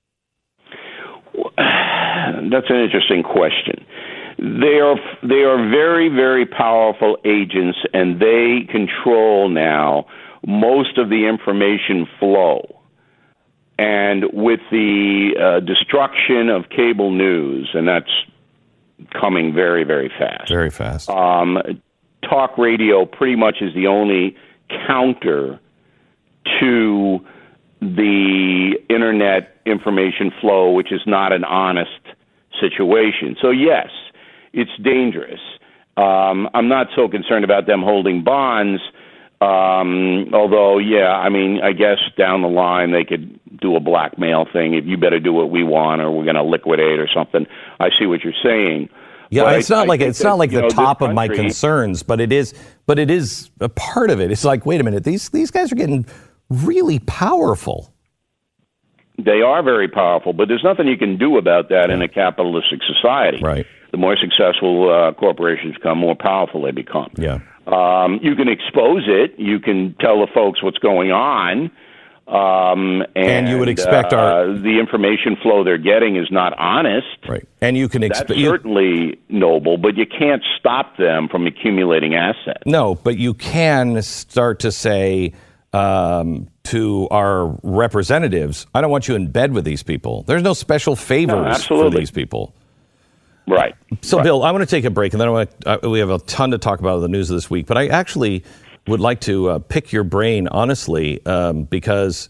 That's an interesting question. They are very, very powerful agents, and they control now most of the information flow. And with the destruction of cable news, and that's coming very, very fast. Very fast. Talk radio pretty much is the only counter to the internet information flow, which is not an honest situation. So yes, it's dangerous. I'm not so concerned about them holding bonds, although, I guess down the line they could do a blackmail thing. If you better do what we want or we're going to liquidate or something. I see what you're saying. Yeah, but it's not like the top of my concerns, but it is a part of it. It's like, wait a minute, these guys are getting really powerful. They are very powerful, but there's nothing you can do about that in a capitalistic society. Right. The more successful corporations become, more powerful they become. Yeah. You can expose it. You can tell the folks what's going on. And you would expect the information flow they're getting is not honest. Right. And you can expect that's certainly noble, but you can't stop them from accumulating assets. No, but you can start to say to our representatives, I don't want you in bed with these people. There's no special favors for these people. Right. So, Bill, I want to take a break, and then we have a ton to talk about the news of this week. But I actually would like to pick your brain, honestly, because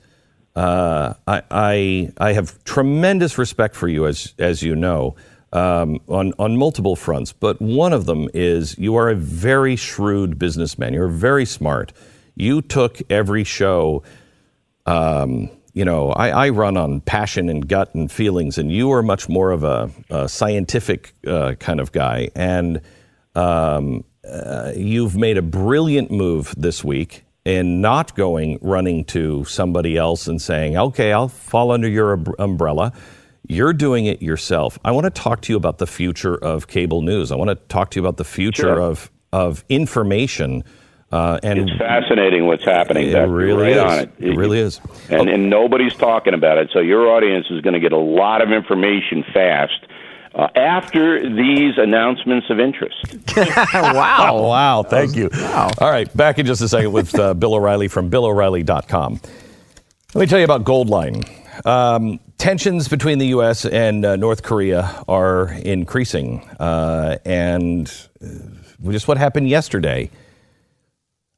I have tremendous respect for you, as you know, on multiple fronts. But one of them is you are a very shrewd businessman. You're very smart. You took every show. I run on passion and gut and feelings, and you are much more of a scientific kind of guy. And you've made a brilliant move this week in not running to somebody else and saying, okay, I'll fall under your umbrella. You're doing it yourself. I want to talk to you about the future of cable news. I want to talk to you about the future of information. And it's fascinating what's happening. It really is. It really is. And nobody's talking about it. So your audience is going to get a lot of information fast after these announcements of interest. Wow. Wow. Thank you. Wow. All right. Back in just a second with Bill O'Reilly from BillO'Reilly.com. Let me tell you about Goldline. Tensions between the U.S. and North Korea are increasing. And just what happened yesterday.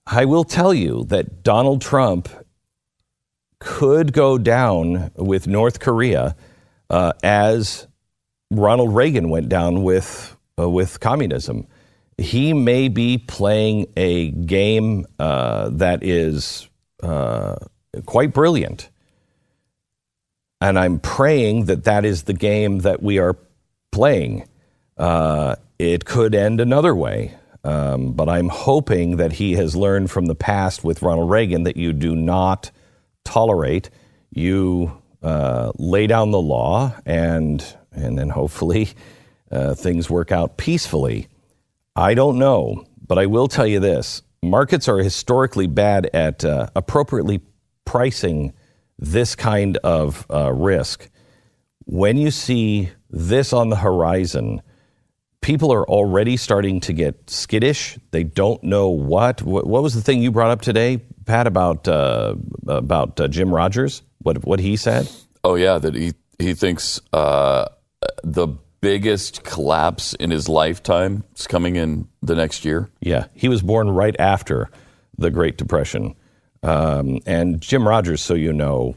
I will tell you that Donald Trump could go down with North Korea as Ronald Reagan went down with communism. He may be playing a game that is quite brilliant. And I'm praying that is the game that we are playing. It could end another way. But I'm hoping that he has learned from the past with Ronald Reagan that you do not tolerate. You lay down the law, and then hopefully things work out peacefully. I don't know, but I will tell you this. Markets are historically bad at appropriately pricing this kind of risk. When you see this on the horizon, people are already starting to get skittish. They don't know what was the thing you brought up today, Pat, about Jim Rogers? What he said? Oh yeah, that he thinks the biggest collapse in his lifetime is coming in the next year. Yeah, he was born right after the Great Depression. And Jim Rogers, so you know,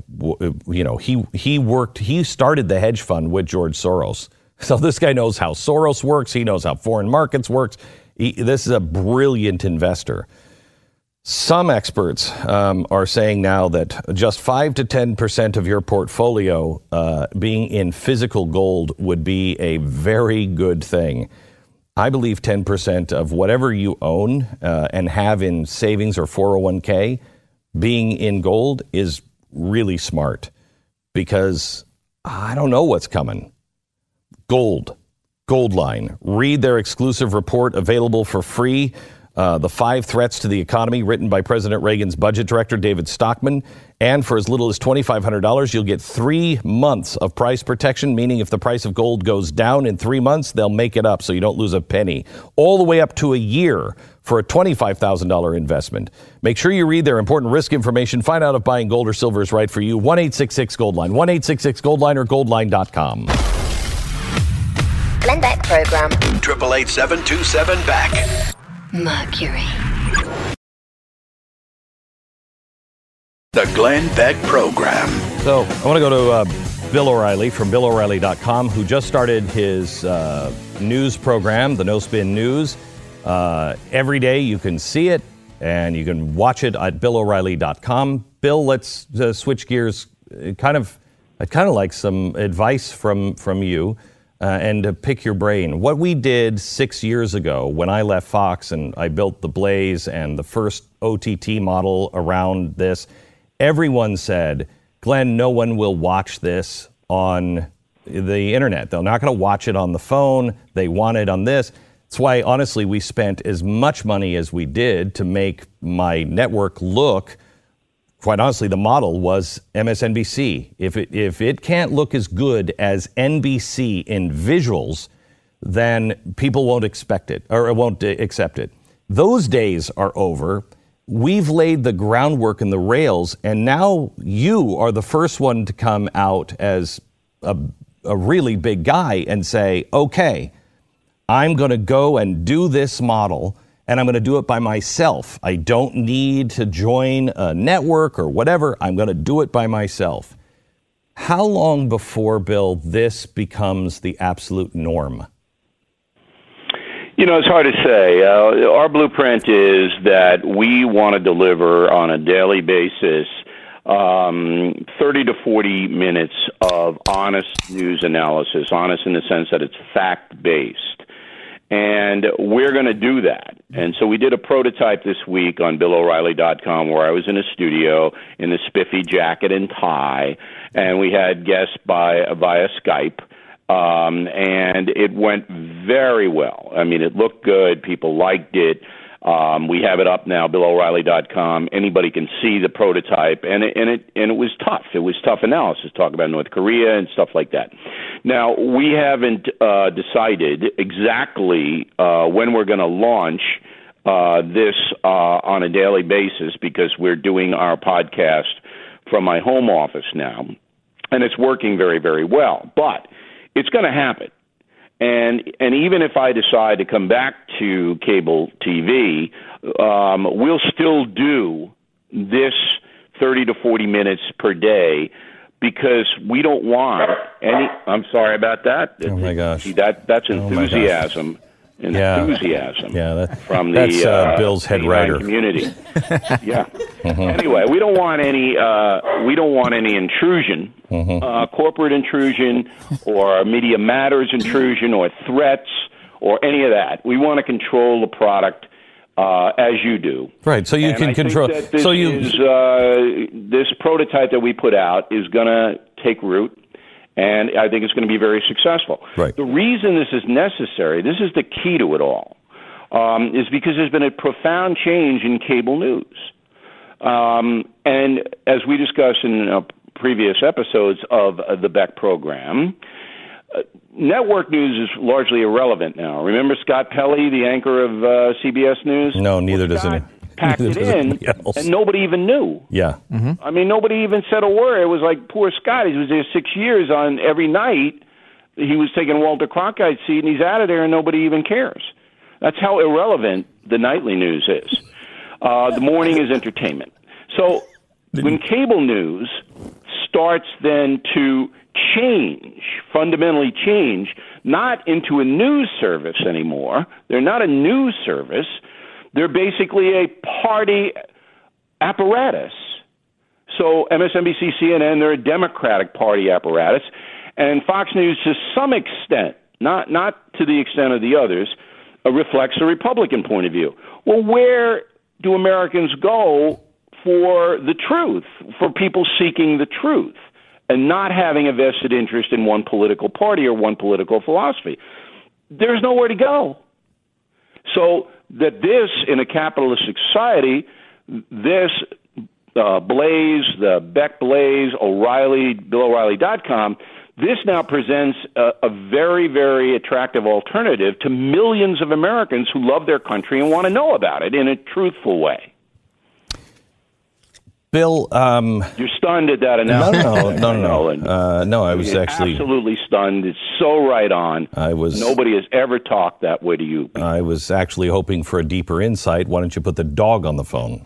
he started the hedge fund with George Soros. So this guy knows how Soros works. He knows how foreign markets works. This is a brilliant investor. Some experts are saying now that just 5 to 10% of your portfolio being in physical gold would be a very good thing. I believe 10% of whatever you own and have in savings or 401k being in gold is really smart, because I don't know what's coming. Goldline. Read their exclusive report available for free. The 5 Threats to the Economy, written by President Reagan's budget director, David Stockman. And for as little as $2,500, you'll get 3 months of price protection, meaning if the price of gold goes down in 3 months, they'll make it up so you don't lose a penny. All the way up to a year for a $25,000 investment. Make sure you read their important risk information. Find out if buying gold or silver is right for you. 1-866-GOLDLINE. 1-866-GOLDLINE or goldline.com. Glenn Beck Program. 888-727-BECK. Mercury. The Glenn Beck Program. So I want to go to Bill O'Reilly from BillO'Reilly.com, who just started his news program, the No Spin News. Every day you can see it, and you can watch it at BillO'Reilly.com. Bill, let's switch gears. I'd kind of like some advice from you. And to pick your brain. What we did 6 years ago when I left Fox and I built the Blaze and the first OTT model around this, everyone said, Glenn, no one will watch this on the internet. They're not going to watch it on the phone. They want it on this. That's why, honestly, we spent as much money as we did to make my network look. Quite honestly, the model was MSNBC. If it can't look as good as NBC in visuals, then people won't expect it or won't accept it. Those days are over. We've laid the groundwork and the rails, and now you are the first one to come out as a really big guy and say, okay, I'm going to go and do this model, and I'm going to do it by myself. I don't need to join a network or whatever. I'm going to do it by myself. How long before, Bill, this becomes the absolute norm? You know, it's hard to say. Our blueprint is that we want to deliver on a daily basis 30 to 40 minutes of honest news analysis, honest in the sense that it's fact-based. And we're going to do that. And so we did a prototype this week on BillO'Reilly.com where I was in a studio in the spiffy jacket and tie, and we had guests via Skype. And it went very well. I mean, it looked good. People liked it. We have it up now, BillO'Reilly.com. Anybody can see the prototype, and it was tough. It was tough analysis, talk about North Korea and stuff like that. Now, we haven't decided exactly when we're going to launch this on a daily basis, because we're doing our podcast from my home office now, and it's working very, very well. But it's going to happen. And even if I decide to come back to cable TV, we'll still do this 30 to 40 minutes per day because we don't want any. I'm sorry about that. Oh my gosh, See, that's enthusiasm. Enthusiasm from the Bill's head the writer community. Yeah. Anyway, we don't want any intrusion, corporate intrusion, or Media Matters intrusion, or threats, or any of that. We want to control the product as you do. Right. So you can control. Think that this prototype that we put out is going to take root. And I think it's going to be very successful. Right. The reason this is necessary, this is the key to it all, is because there's been a profound change in cable news. And as we discussed in previous episodes of the Beck program, network news is largely irrelevant now. Remember Scott Pelley, the anchor of CBS News? No, neither does he. Packed it in, and nobody even knew. Yeah. I mean, nobody even said a word. It was like poor Scott. He was there 6 years on every night. He was taking Walter Cronkite's seat, and he's out of there, and nobody even cares. That's how irrelevant the nightly news is. The morning is entertainment. So when cable news starts then to change, fundamentally change, not into a news service anymore, they're not a news service, they're basically a party apparatus. So MSNBC, CNN, they're a Democratic Party apparatus. And Fox News, to some extent, not to the extent of the others, reflects a Republican point of view. Well, where do Americans go for the truth, for people seeking the truth, and not having a vested interest in one political party or one political philosophy? There's nowhere to go. So that this, in a capitalistic society, this Blaze, the Beck Blaze, O'Reilly, BillO'Reilly.com, this now presents a very, very attractive alternative to millions of Americans who love their country and want to know about it in a truthful way. Bill, you're stunned at that announcement. No. I was actually absolutely stunned. It's so right on. Nobody has ever talked that way to you. I was actually hoping for a deeper insight. Why don't you put the dog on the phone?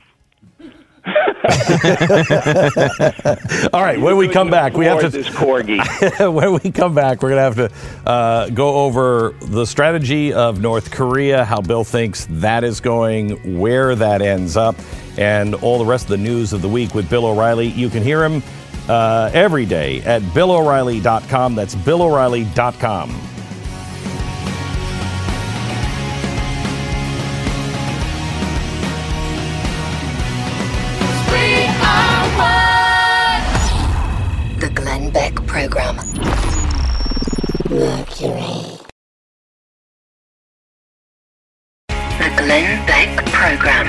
All right, when we come back, we have to. This corgi. When we come back, we're going to have to go over the strategy of North Korea, how Bill thinks that is going, where that ends up, and all the rest of the news of the week with Bill O'Reilly. You can hear him every day at BillO'Reilly.com. That's BillO'Reilly.com. The Glenn Beck Program. Mercury. The Glenn Beck Program.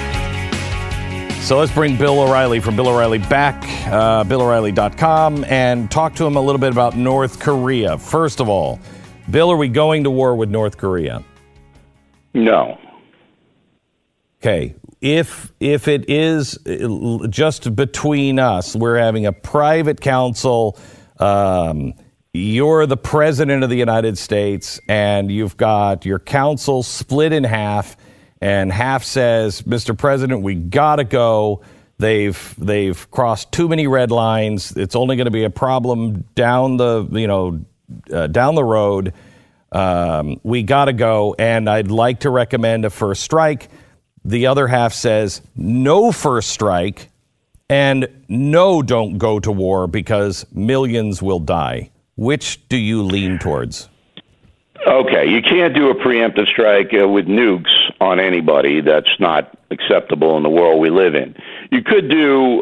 So let's bring Bill O'Reilly from Bill O'Reilly back, BillO'Reilly.com, and talk to him a little bit about North Korea. First of all, Bill, are we going to war with North Korea? No. Okay. If it is just between us, we're having a private council, you're the president of the United States, and you've got your council split in half, and half says, Mr. President, we gotta go. They've crossed too many red lines. It's only going to be a problem down the road. We gotta go, and I'd like to recommend a first strike. The other half says no first strike and no, don't go to war because millions will die. Which do you lean towards? Okay, you can't do a preemptive strike with nukes on anybody. That's not acceptable in the world we live in. You could do,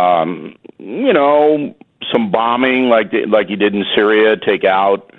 some bombing like you did in Syria, take out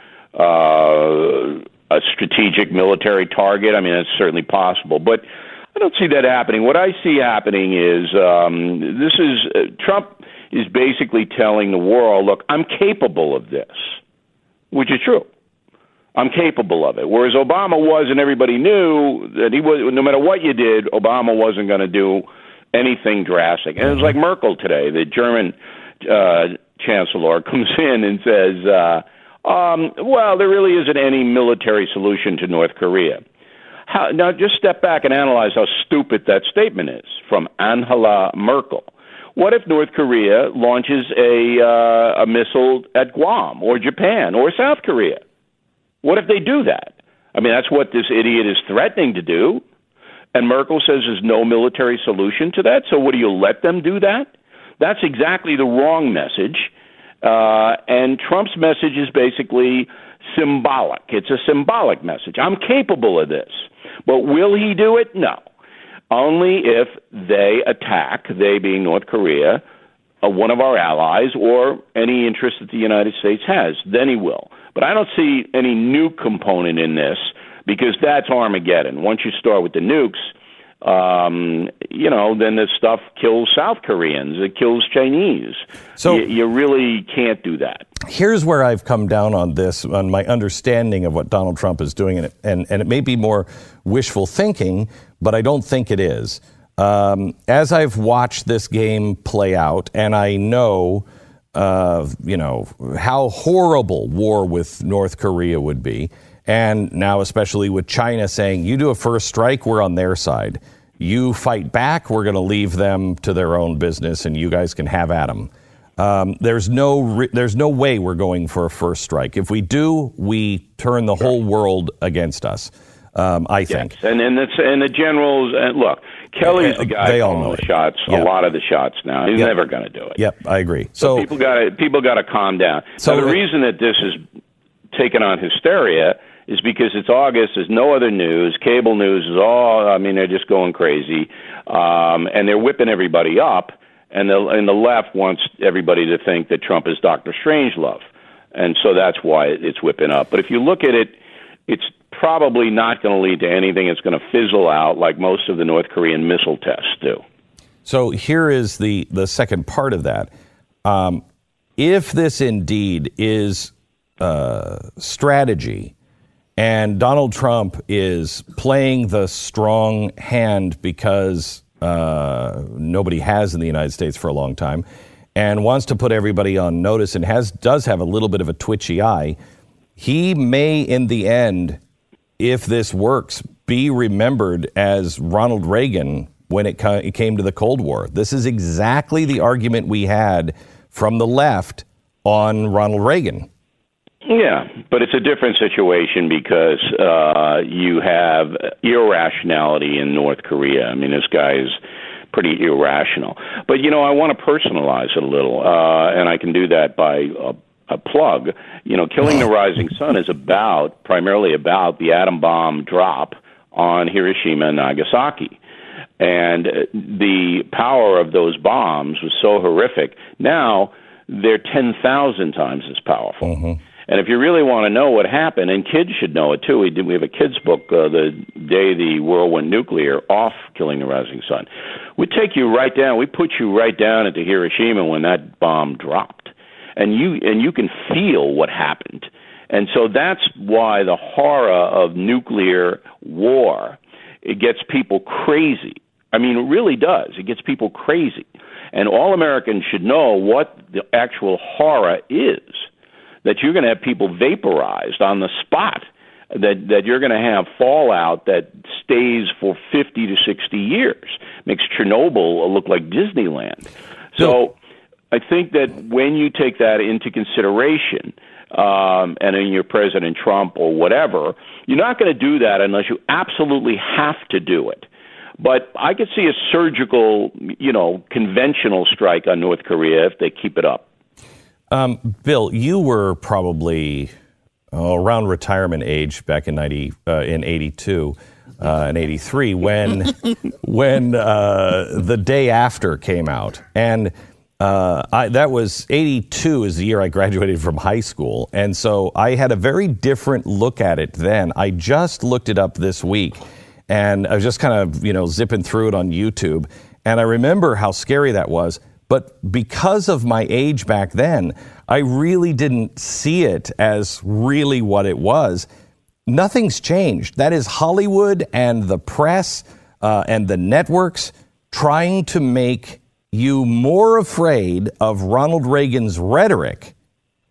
a strategic military target. I mean, that's certainly possible, but I don't see that happening. What I see happening is Trump is basically telling the world, look, I'm capable of this, which is true. I'm capable of it. Whereas Obama was, and everybody knew that he was, no matter what you did, Obama wasn't going to do anything drastic. And it was like Merkel today, the German chancellor, comes in and says, Well, there really isn't any military solution to North Korea. Now, just step back and analyze how stupid that statement is from Angela Merkel. What if North Korea launches a missile at Guam or Japan or South Korea? What if they do that? I mean, that's what this idiot is threatening to do. And Merkel says there's no military solution to that. So what, do you let them do that? That's exactly the wrong message. And Trump's message is basically symbolic. It's a symbolic message. I'm capable of this. But will he do it? No. Only if they attack, they being North Korea, one of our allies, or any interest that the United States has. Then he will. But I don't see any nuke component in this, because that's Armageddon. Once you start with the nukes, then this stuff kills South Koreans. It kills Chinese. So you really can't do that. Here's where I've come down on this, on my understanding of what Donald Trump is doing, and it may be more wishful thinking, but I don't think it is. As I've watched this game play out, and I know, how horrible war with North Korea would be, and now especially with China saying, you do a first strike, we're on their side. You fight back, we're going to leave them to their own business, and you guys can have at them. There's no way we're going for a first strike. If we do, we turn the whole world against us. I think. Yes. And the generals, and look, Kelly's the guy calling the shots, a lot of the shots now. He's never going to do it. Yep, I agree. So people got to calm down. So the reason that this is taken on hysteria is because it's August. There's no other news. Cable news is they're just going crazy, and they're whipping everybody up. And the left wants everybody to think that Trump is Dr. Strangelove, and so that's why it's whipping up. But if you look at it, it's probably not going to lead to anything. It's going to fizzle out like most of the North Korean missile tests do. So here is the second part of that. If this indeed is strategy, and Donald Trump is playing the strong hand because nobody has in the United States for a long time, and wants to put everybody on notice, and does have a little bit of a twitchy eye, he may, in the end, if this works, be remembered as Ronald Reagan when it came to the Cold War. This is exactly the argument we had from the left on Ronald Reagan. Yeah, but it's a different situation because you have irrationality in North Korea. I mean, this guy is pretty irrational. But, I want to personalize it a little, and I can do that by a plug. Killing the Rising Sun is primarily about the atom bomb drop on Hiroshima and Nagasaki. And the power of those bombs was so horrific. Now they're 10,000 times as powerful. Mm-hmm. And if you really want to know what happened, and kids should know it too, we have a kids book, The Day the World Went Nuclear, off Killing the Rising Sun. We put you right down into Hiroshima when that bomb dropped. And you can feel what happened. And so that's why the horror of nuclear war, it gets people crazy. I mean, it really does. It gets people crazy. And all Americans should know what the actual horror is, that you're going to have people vaporized on the spot, that you're going to have fallout that stays for 50 to 60 years, makes Chernobyl look like Disneyland. So I think that when you take that into consideration, and then you're President Trump or whatever, you're not going to do that unless you absolutely have to do it. But I could see a surgical, conventional strike on North Korea if they keep it up. Bill, you were probably around retirement age back in 82 and 83 when the Day After came out, and that was 82 is the year I graduated from high school, and so I had a very different look at it then. I just looked it up this week, and I was just kind of zipping through it on YouTube, and I remember how scary that was. But because of my age back then, I really didn't see it as really what it was. Nothing's changed. That is Hollywood and the press and the networks trying to make you more afraid of Ronald Reagan's rhetoric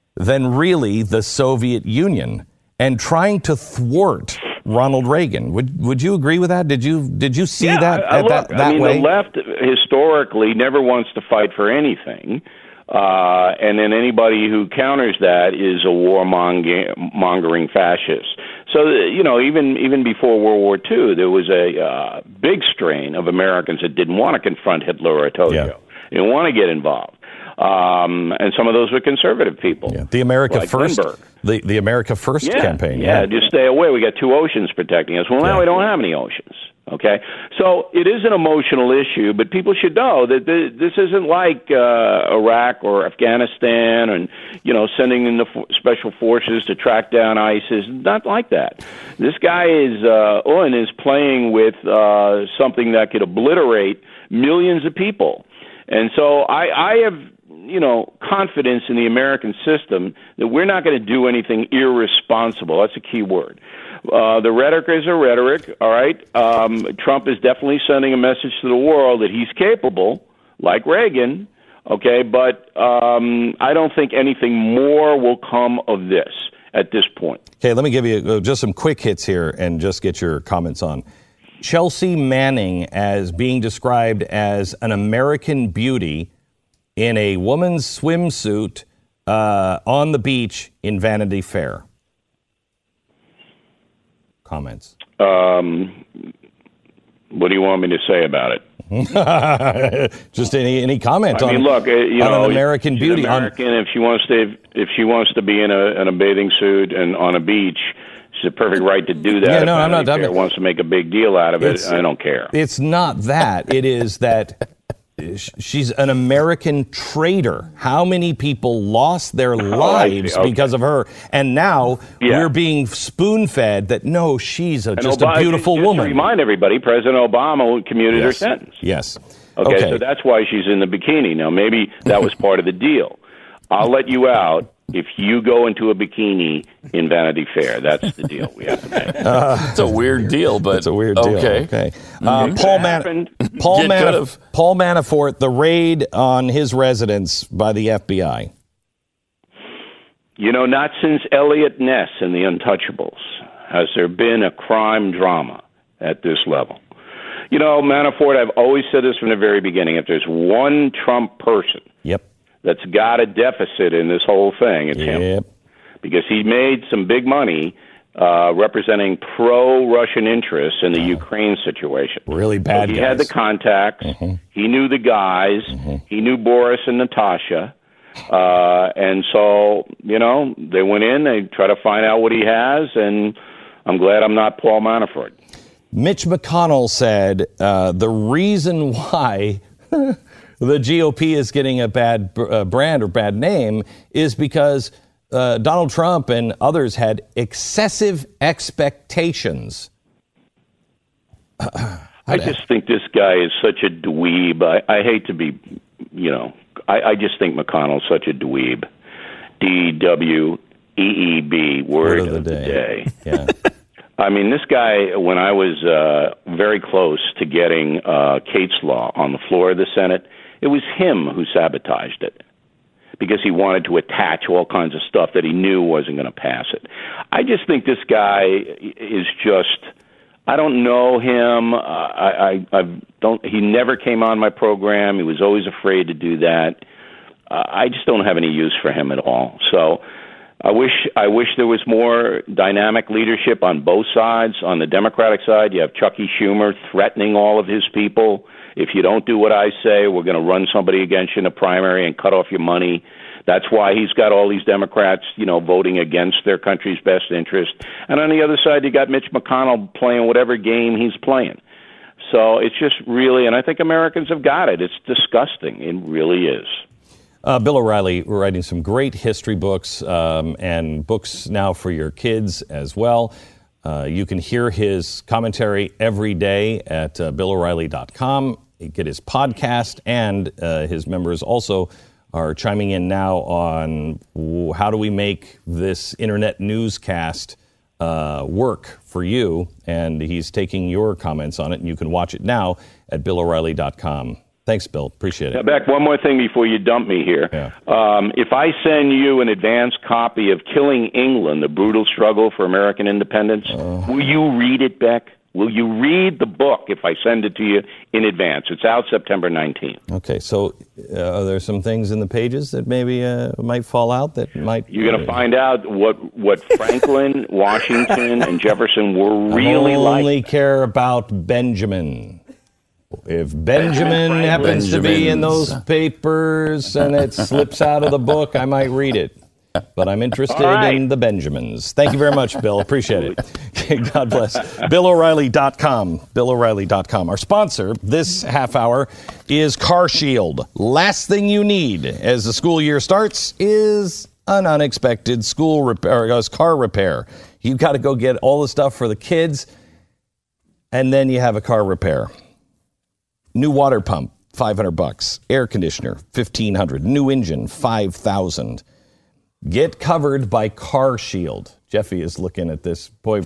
than really the Soviet Union and trying to thwart Ronald Reagan. Would you agree with that? Did you see that that way? The left historically never wants to fight for anything. And then anybody who counters that is a warmongering fascist. So, even before World War II, there was a big strain of Americans that didn't want to confront Hitler or Tojo. Yeah. They didn't want to get involved. And some of those were conservative people. Yeah. The America like First, Lindbergh. the America First campaign. Yeah, just stay away. We got 2 oceans protecting us. Well, now we don't have any oceans. Okay, so it is an emotional issue, but people should know that this isn't like Iraq or Afghanistan, and sending in the special forces to track down ISIS. Not like that. This guy is playing with something that could obliterate millions of people, and so I have confidence in the American system that we're not going to do anything irresponsible. That's a key word. The rhetoric is a rhetoric, all right? Trump is definitely sending a message to the world that he's capable, like Reagan, okay? But I don't think anything more will come of this at this point. Okay, let me give you just some quick hits here and just get your comments on. Chelsea Manning as being described as an American beauty in a woman's swimsuit on the beach in Vanity Fair. Comments. What do you want me to say about it? Just any comment on? Look, on an American beauty. American, if she wants to be in a bathing suit and on a beach, she's a perfect right to do that. Yeah, no, I'm not. Wants to make a big deal out of it. I don't care. It's not that. It is that. She's an American traitor. How many people lost their lives because of her? And now we're being spoon-fed that, no, she's just a beautiful woman. To remind everybody, President Obama commuted her sentence. Yes. Okay, so that's why she's in the bikini. Now, maybe that was part of the deal. I'll let you out if you go into a bikini in Vanity Fair. That's the deal we have to make. It's a weird deal, but it's a weird deal. Okay. Paul Manafort, the raid on his residence by the FBI. Not since Elliot Ness and the Untouchables has there been a crime drama at this level. Manafort, I've always said this from the very beginning. If there's one Trump person that's got a deficit in this whole thing, it's him. Because he made some big money representing pro-Russian interests in the Ukraine situation. Really bad guys. He had the contacts. He knew the guys. He knew Boris and Natasha. And so, they went in, they try to find out what he has, and I'm glad I'm not Paul Manafort. Mitch McConnell said the reason why the GOP is getting a bad brand or bad name is because Donald Trump and others had excessive expectations. I just think this guy is such a dweeb. I hate to be, I just think McConnell's such a dweeb. D-W-E-E-B, word of the day. Yeah. This guy, when I was very close to getting Kate's Law on the floor of the Senate, it was him who sabotaged it because he wanted to attach all kinds of stuff that he knew wasn't going to pass it. I just think this guy is just, I don't know him. He never came on my program. He was always afraid to do that. I just don't have any use for him at all. So I wish there was more dynamic leadership on both sides. On the Democratic side, you have Chucky Schumer threatening all of his people. If you don't do what I say, we're going to run somebody against you in a primary and cut off your money. That's why he's got all these Democrats, voting against their country's best interest. And on the other side, you got Mitch McConnell playing whatever game he's playing. So it's just really, and I think Americans have got it. It's disgusting. It really is. Bill O'Reilly writing some great history books and books now for your kids as well. You can hear his commentary every day at BillO'Reilly.com. You get his podcast, and his members also are chiming in now on how do we make this internet newscast work for you, and he's taking your comments on it, and you can watch it now at BillO'Reilly.com. Thanks, Bill. Appreciate Now, it. Beck, one more thing before you dump me here. Yeah. If I send you an advance copy of Killing England, The Brutal Struggle for American Independence, will you read it, Beck? Will you read the book if I send it to you in advance? It's out September 19th. Okay, so are there some things in the pages that maybe might fall out that might... You're going to find out what Franklin, Washington, and Jefferson were really I like. only care about Benjamin. If Benjamin happens to be in those papers and it slips out of the book, I might read it. But I'm interested in the Benjamins. Thank you very much, Bill. Appreciate it. God bless. BillO'Reilly.com. BillO'Reilly.com. Our sponsor this half hour is CarShield. Last thing you need as the school year starts is an unexpected school repair, car repair. You've got to go get all the stuff for the kids, and then you have a car repair. New water pump, $500. Air conditioner, $1,500. New engine, $5,000. Get covered by CarShield. Jeffy is looking at this. Boy,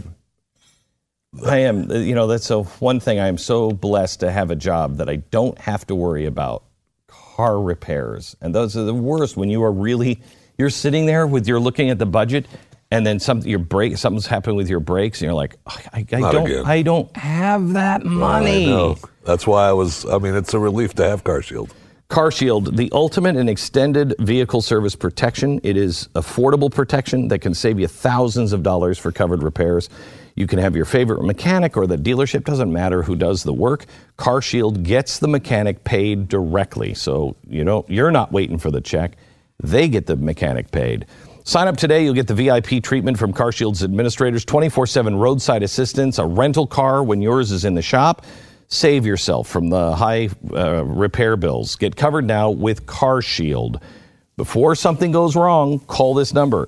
I am, that's one thing. I am so blessed to have a job that I don't have to worry about car repairs. And those are the worst when you're sitting there you're looking at the budget, and then something's happened with your brakes, and you're like, I don't have that money. I know. That's why it's a relief to have CarShield. CarShield, the ultimate in extended vehicle service protection. It is affordable protection that can save you thousands of dollars for covered repairs. You can have your favorite mechanic or the dealership, doesn't matter who does the work. CarShield gets the mechanic paid directly. So, you're not waiting for the check. They get the mechanic paid. Sign up today. You'll get the VIP treatment from CarShield's administrators, 24/7 roadside assistance, a rental car when yours is in the shop. Save yourself from the high repair bills. Get covered now with CarShield. Before something goes wrong, call this number,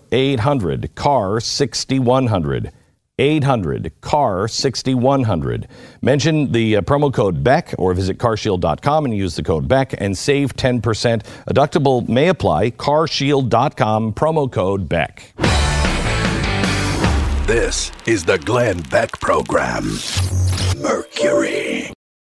800-CAR-6100. 800-CAR-6100. Mention the promo code BECK or visit carshield.com and use the code BECK and save 10%. A deductible may apply. carshield.com, promo code BECK. This is the Glenn Beck Program. Mercury.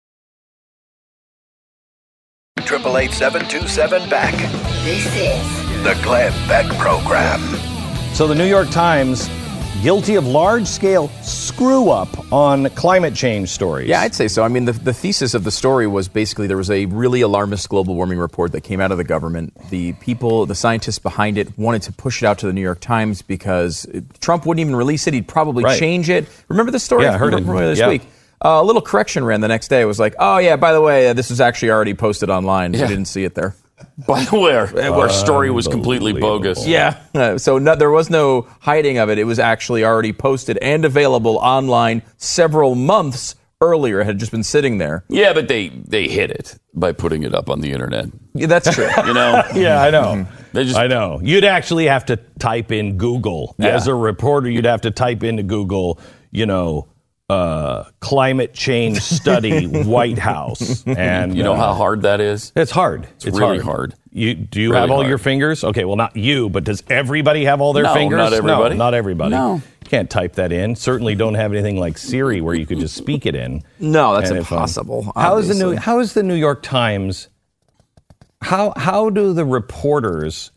888-727-BECK. This is The Glenn Beck Program. So the New York Times, guilty of large-scale screw-up on climate change stories. Yeah, I'd say so. I mean, the thesis of the story was basically there was a really alarmist global warming report that came out of the government. The scientists behind it wanted to push it out to the New York Times because Trump wouldn't even release it. He'd probably change it. Remember the story? Yeah, I heard it. This week. A little correction ran the next day. It was like, oh, yeah, by the way, this was actually already posted online. Yeah. We didn't see it there. By the way, our story was completely bogus. Yeah. So there was no hiding of it. It was actually already posted and available online several months earlier. It had just been sitting there. Yeah, but they hid it by putting it up on the internet. Yeah, that's true. Yeah, I know. Mm-hmm. I know. You'd actually have to type in Google. Yeah. As a reporter, you'd have to type into Google, climate change study, White House. And you know how hard that is? It's hard. It's really hard. Do you really have all hard. your fingers? Okay, well, not you, but does everybody have all their fingers? Not everybody. No, not everybody. No. You can't type that in. Certainly don't have anything like Siri where you could just speak it in. No, that's impossible. How is the New York Times? How do the reporters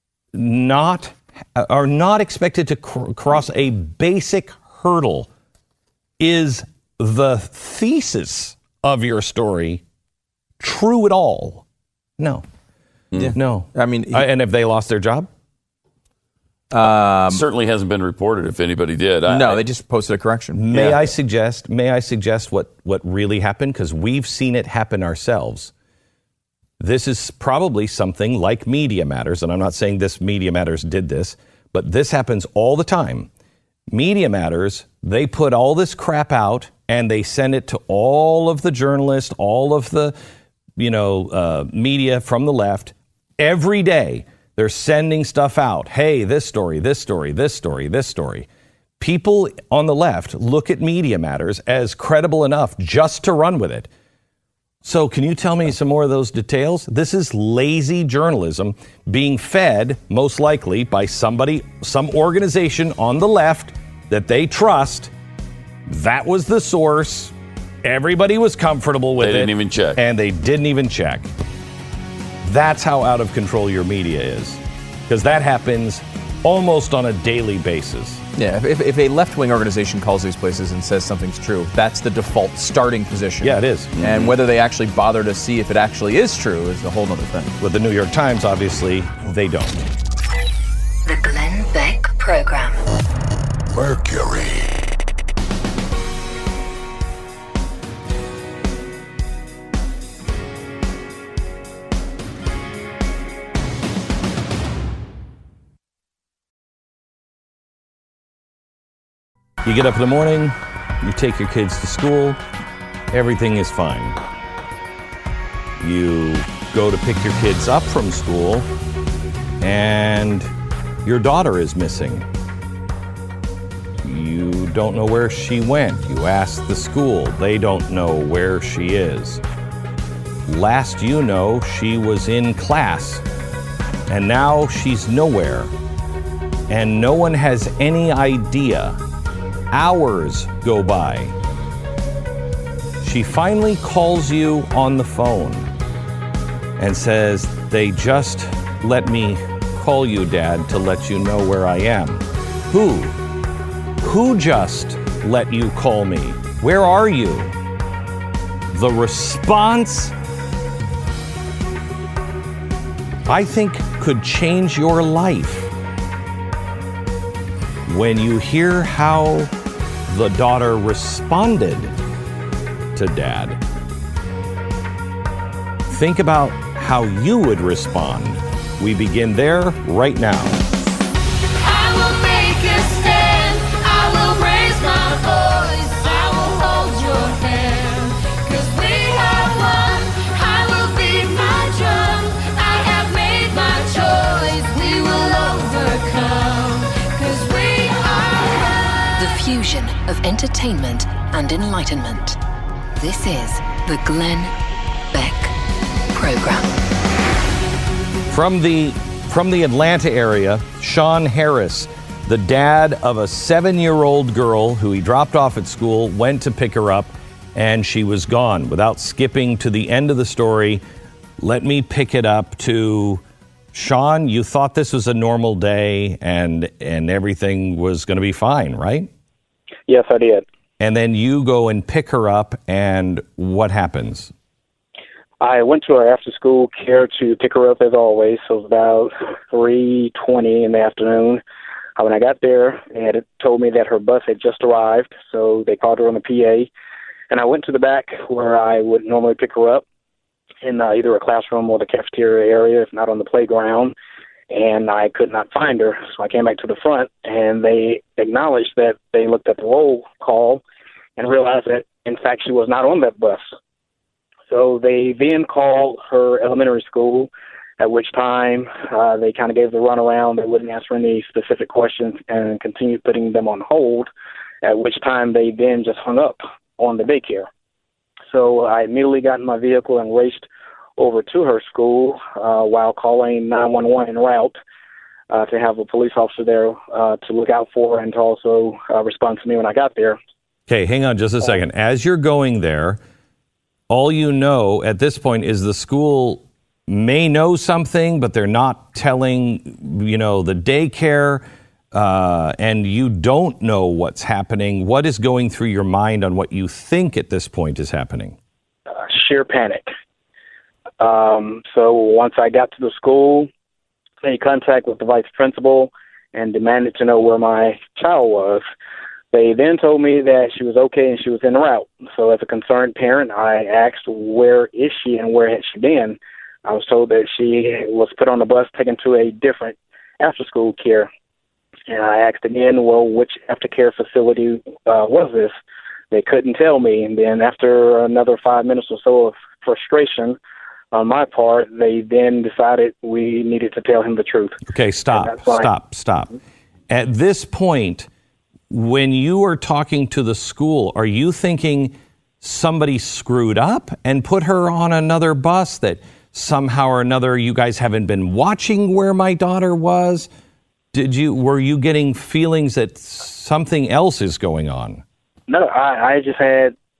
are not expected to cross a basic hurdle? Is the thesis of your story true at all? No. Yeah. No. I mean, and have they lost their job? Certainly hasn't been reported if anybody did. No, they just posted a correction. May I suggest what really happened? Because we've seen it happen ourselves. This is probably something like Media Matters, and I'm not saying this Media Matters did this, but this happens all the time. Media Matters, they put all this crap out and they send it to all of the journalists, all of the media from the left. Every day they're sending stuff out. Hey, this story, this story, this story, this story. People on the left look at Media Matters as credible enough just to run with it. So can you tell me some more of those details? This is lazy journalism being fed, most likely, by some organization on the left that they trust. That was the source. Everybody was comfortable with it. They didn't even check. And they didn't even check. That's how out of control your media is. Because that happens almost on a daily basis. Yeah, if a left-wing organization calls these places and says something's true, that's the default starting position. Yeah, it is. And whether they actually bother to see if it actually is true is a whole other thing. With the New York Times, obviously, they don't. The Glenn Beck Program. Mercury. You get up in the morning, you take your kids to school, everything is fine. You go to pick your kids up from school, and your daughter is missing. You don't know where she went. You ask the school. They don't know where she is. Last you know, she was in class, and now she's nowhere. And no one has any idea. Hours go by. She finally calls you on the phone and says, "They just let me call you, Dad, to let you know where I am." Who? Who just let you call me? Where are you? The response, I think, could change your life when you hear how the daughter responded to Dad. Think about how you would respond. We begin there right now. I will make a stand. I will raise my voice. I will hold your hand. 'Cause we have won. I will beat my drum. I have made my choice. We will overcome. 'Cause we are The fusion of entertainment and enlightenment. This is the Glenn Beck Program. From the Atlanta area, Sean Harris, the dad of a 7-year-old girl who he dropped off at school, went to pick her up, and she was gone. Without skipping to the end of the story, let me pick it up to Sean. You thought this was a normal day and everything was going to be fine, right? Yes, I did. And then you go and pick her up, and what happens? I went to her after-school care to pick her up as always. So it was about 3:20 in the afternoon. When I got there, they had told me that her bus had just arrived, so they called her on the PA. And I went to the back where I would normally pick her up in either a classroom or the cafeteria area, if not on the playground. And I could not find her, so I came back to the front, and they acknowledged that they looked at the roll call and realized that, in fact, she was not on that bus. So they then called her elementary school, at which time they kind of gave the runaround. They wouldn't answer any specific questions and continued putting them on hold, at which time they then just hung up on the daycare. So I immediately got in my vehicle and raced over to her school while calling 911 en route to have a police officer there to look out for her and to also respond to me when I got there. Okay, hang on just a second. As you're going there, all you know at this point is the school may know something, but they're not telling, the daycare, and you don't know what's happening. What is going through your mind on what you think at this point is happening? Sheer panic. So once I got to the school, made contact with the vice principal and demanded to know where my child was. They then told me that she was okay and she was en route. So as a concerned parent, I asked, where is she and where had she been? I was told that she was put on the bus taken to a different after-school care. And I asked again, well, which aftercare facility was this? They couldn't tell me. And then after another 5 minutes or so of frustration on my part, they then decided we needed to tell him the truth. Okay, stop. At this point, when you are talking to the school, are you thinking somebody screwed up and put her on another bus, that somehow or another you guys haven't been watching where my daughter was? Were you getting feelings that something else is going on? No, I just had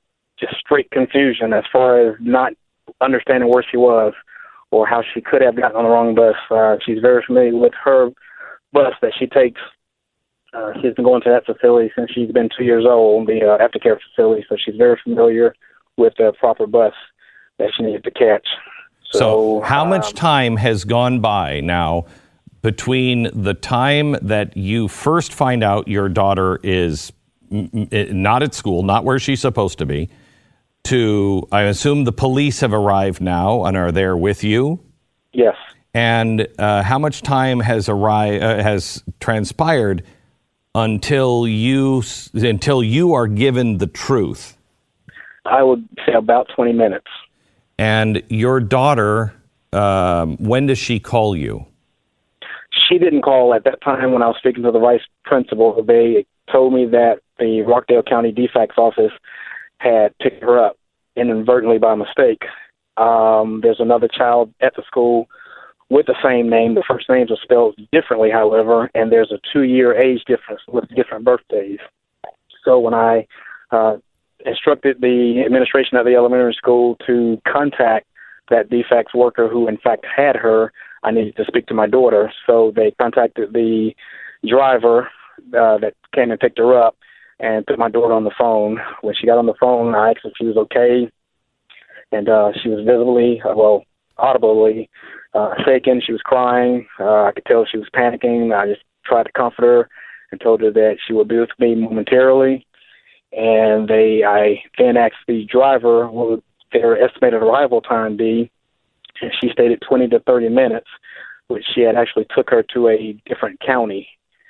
just straight confusion as far as not understanding where she was or how she could have gotten on the wrong bus. She's very familiar with her bus that she takes. She's been going to that facility since she's been 2 years old, the aftercare facility, so she's very familiar with the proper bus that she needed to catch. So how much time has gone by now between the time that you first find out your daughter is not at school, not where she's supposed to be, to, I assume the police have arrived now and are there with you? Yes. And how much time has transpired until you are given the truth? I would say about 20 minutes. And your daughter, when does she call you? She didn't call at that time when I was speaking to the vice principal. They told me that the Rockdale County DFACS office had picked her up inadvertently by mistake. There's another child at the school with the same name. The first names are spelled differently, however, and there's a 2-year age difference with different birthdays. So when I instructed the administration at the elementary school to contact that DFACS worker who, in fact, had her, I needed to speak to my daughter. So they contacted the driver that came and picked her up and put my daughter on the phone. When she got on the phone, I asked if she was okay, and she was visibly, audibly shaken. She was crying. I could tell she was panicking. I just tried to comfort her and told her that she would be with me momentarily. And I then asked the driver what would their estimated arrival time be, and she stated 20 to 30 minutes, which she had actually took her to a different county.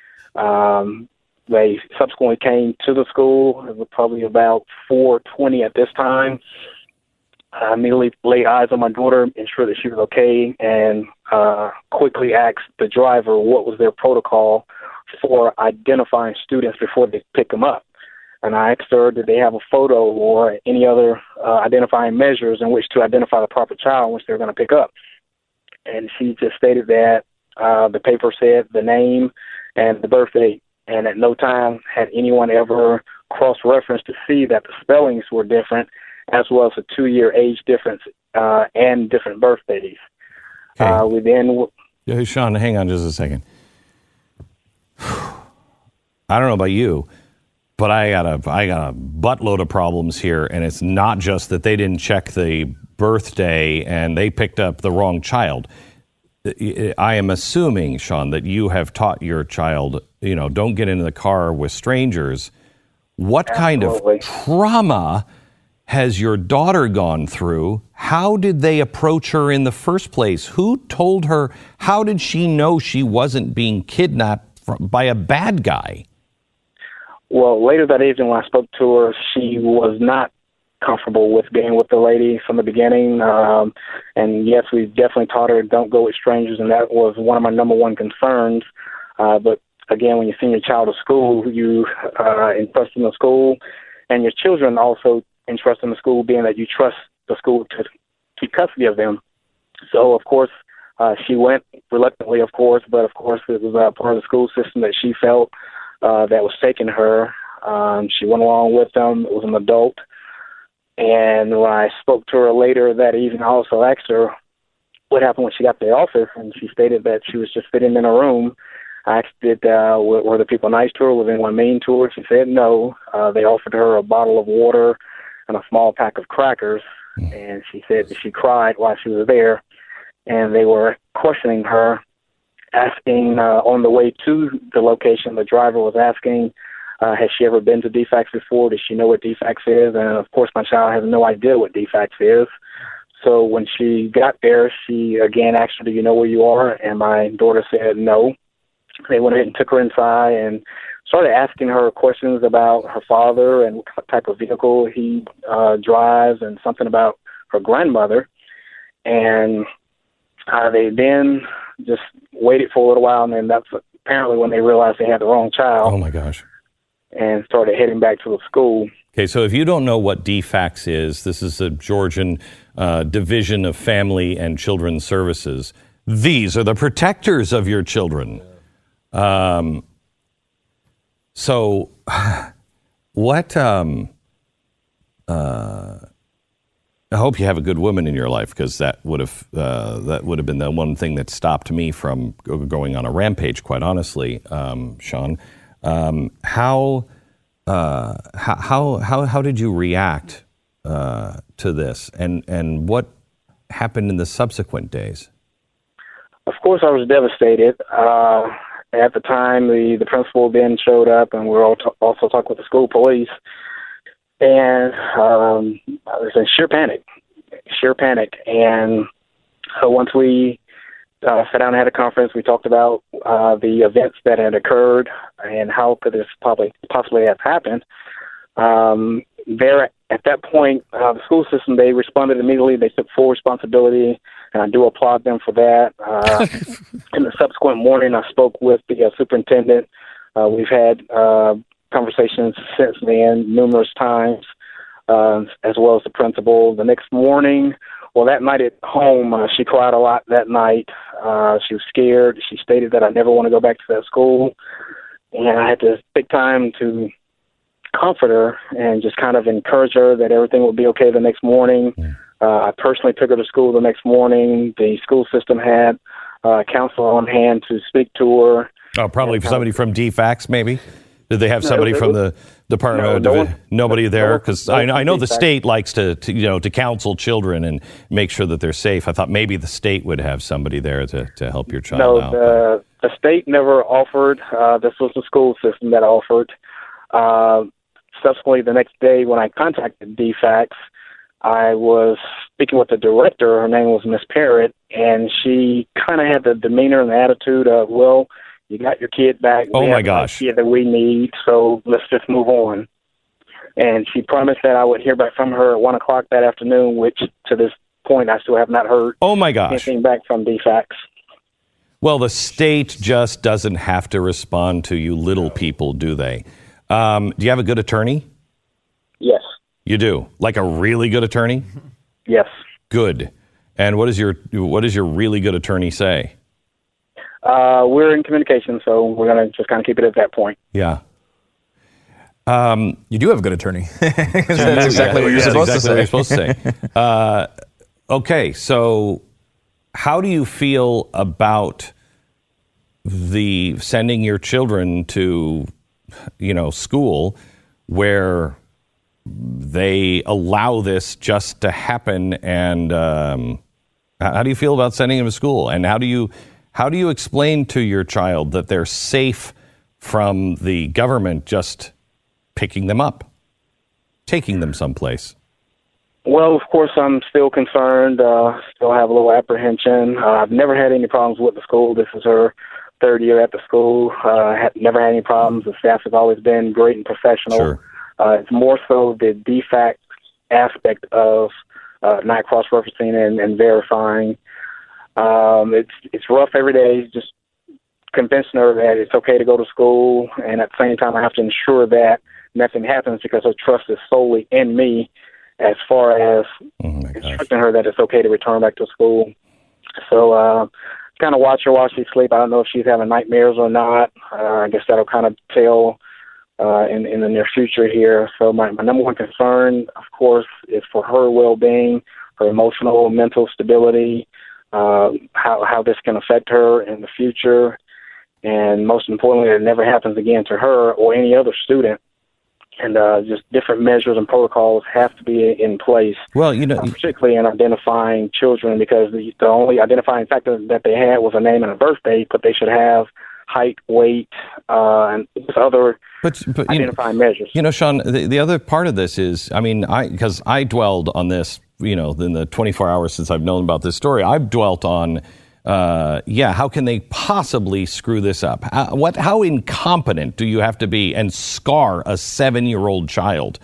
They subsequently came to the school. It was probably about 4:20 at this time. I immediately laid eyes on my daughter, ensured that she was okay, and quickly asked the driver what was their protocol for identifying students before they pick them up. And I asked her, did they have a photo or any other identifying measures in which to identify the proper child in which they were going to pick up? And she just stated that the paper said the name and the birth date, and at no time had anyone ever cross-referenced to see that the spellings were different, as well as a 2-year age difference and different birthdays. Okay. We then... Sean, hang on just a second. I don't know about you, but I got a buttload of problems here, and it's not just that they didn't check the birthday and they picked up the wrong child. I am assuming, Sean, that you have taught your child, don't get into the car with strangers. What Absolutely. kind of trauma has your daughter gone through? How did they approach her in the first place? Who told her? How did she know she wasn't being kidnapped by a bad guy? Well, later that evening when I spoke to her, she was not comfortable with being with the lady from the beginning. And yes, we definitely taught her don't go with strangers, and that was one of my number one concerns. But again, when you send your child to school, you entrust in the school, and your children also entrust in the school, being that you trust the school to keep custody of them. So, of course, she went reluctantly, of course, but of course it was part of the school system that she felt that was taking her. She went along with them. It was an adult. And when I spoke to her later that evening, I also asked her what happened when she got to the office, and she stated that she was just sitting in a room. I asked, were the people nice to her? Was anyone mean to her? She said no. They offered her a bottle of water and a small pack of crackers, and she said that she cried while she was there. And they were questioning her, asking on the way to the location, the driver was asking, has she ever been to DFACS before? Does she know what DFACS is? And, of course, my child has no idea what DFACS is. So when she got there, she again asked her, do you know where you are? And my daughter said no. They went ahead and took her inside and started asking her questions about her father and what type of vehicle he drives, and something about her grandmother. And they then just waited for a little while, and then that's apparently when they realized they had the wrong child. Oh, my gosh. And started heading back to the school. Okay, so if you don't know what DFACS is, this is the Georgian Division of Family and Children's Services. These are the protectors of your children. So what I hope you have a good woman in your life, because that would have been the one thing that stopped me from going on a rampage. Quite honestly, Sean, how did you react to this, and what happened in the subsequent days? Of course, I was devastated. At the time, the principal then showed up, and we were also talking with the school police. And I was in sheer panic. And so once we sat down and had a conference, we talked about the events that had occurred and how could this possibly have happened. There, at that point, the school system, they responded immediately. They took full responsibility, and I do applaud them for that. In the subsequent morning, I spoke with the superintendent. We've had conversations since then numerous times, as well as the principal. The next morning, that night at home, she cried a lot that night. She was scared. She stated that I never want to go back to that school. And I had to take time to comfort her and just kind of encourage her that everything would be okay the next morning. I personally took her to school the next morning. The school system had a counselor on hand to speak to her. Oh, probably somebody from DFACS, maybe? Did they have somebody from the Department of nobody there? Because I know the state likes to counsel children and make sure that they're safe. I thought maybe the state would have somebody there to help your child out. No, the state never offered. This was the school system that offered. Subsequently, the next day when I contacted DFACS, I was speaking with the director. Her name was Miss Parrott, and she kind of had the demeanor and the attitude of, well, you got your kid back. Oh, my gosh. Kid that we need, so let's just move on. And she promised that I would hear back from her at 1 o'clock that afternoon, which to this point I still have not heard. Oh, my gosh. Anything back from DFACS. Well, the state just doesn't have to respond to you little people, do they? Do you have a good attorney? Yes. You do? Like a really good attorney? Yes. Good. And what does your really good attorney say? We're in communication, so we're going to just kind of keep it at that point. Yeah. You do have a good attorney. That's exactly what you're supposed to say. What you're supposed to say. Okay, so how do you feel about the sending your children to, school where they allow this just to happen? And how do you feel about sending them to school? And how do you explain to your child that they're safe from the government just picking them up, taking them someplace? Well, of course, I'm still concerned, still have a little apprehension. I've never had any problems with the school. This is her third year at the school. Never had any problems. The staff has always been great and professional. Sure. It's more so the DFACS aspect of not cross-referencing and verifying. It's rough every day, just convincing her that it's okay to go to school, and at the same time I have to ensure that nothing happens because her trust is solely in me as far as instructing her that it's okay to return back to school. So kind of watch her while she sleeps. I don't know if she's having nightmares or not. I guess that'll kind of tell in the near future here. So my number one concern, of course, is for her well-being, her emotional, mental stability, how this can affect her in the future, and most importantly, it never happens again to her or any other student. And just different measures and protocols have to be in place. Well, particularly in identifying children, because the only identifying factor that they had was a name and a birth date, but they should have height, weight, and other identifying measures. Sean, the other part of this is, because I dwelled on this, in the 24 hours since I've known about this story, I've dwelt on, how can they possibly screw this up? How incompetent do you have to be and scar a 7-year-old child?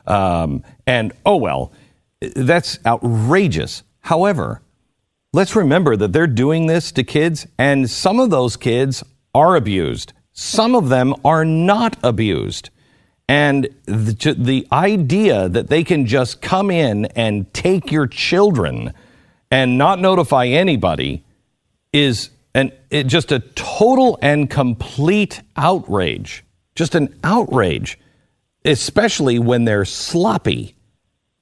That's outrageous. However, let's remember that they're doing this to kids, and some of those kids are abused. Some of them are not abused. And the idea that they can just come in and take your children and not notify anybody is just a total and complete outrage. Just an outrage, especially when they're sloppy.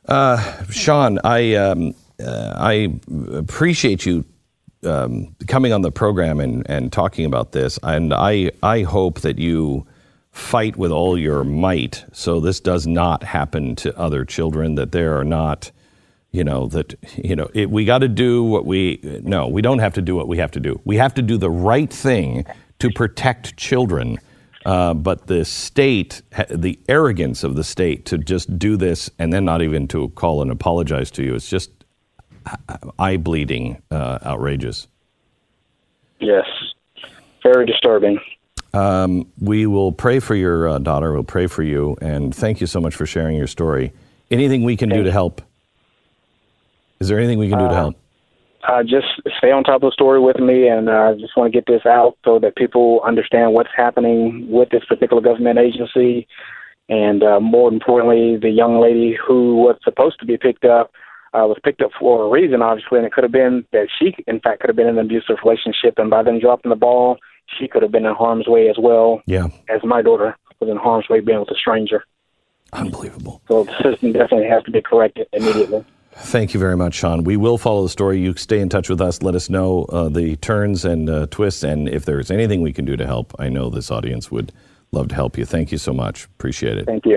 Sean, I appreciate you coming on the program and talking about this, and I hope that you fight with all your might so this does not happen to other children, that there are not, we got to do what we don't have to do what we have to do. We have to do the right thing to protect children. But the state, the arrogance of the state to just do this and then not even to call and apologize to you, it's just eye-bleeding, outrageous. Yes, very disturbing. We will pray for your daughter. We'll pray for you. And thank you so much for sharing your story. Anything we can do to help? Is there anything we can do to help? Just stay on top of the story with me, and I just want to get this out so that people understand what's happening with this particular government agency. And more importantly, the young lady who was supposed to be picked up was picked up for a reason, obviously, and it could have been that she, in fact, could have been in an abusive relationship, and by them dropping the ball, she could have been in harm's way as well, as my daughter was in harm's way being with a stranger. Unbelievable. So the system definitely has to be corrected immediately. Thank you very much, Sean. We will follow the story. You stay in touch with us. Let us know the turns and twists, and if there's anything we can do to help. I know this audience would love to help you. Thank you so much. Appreciate it. Thank you.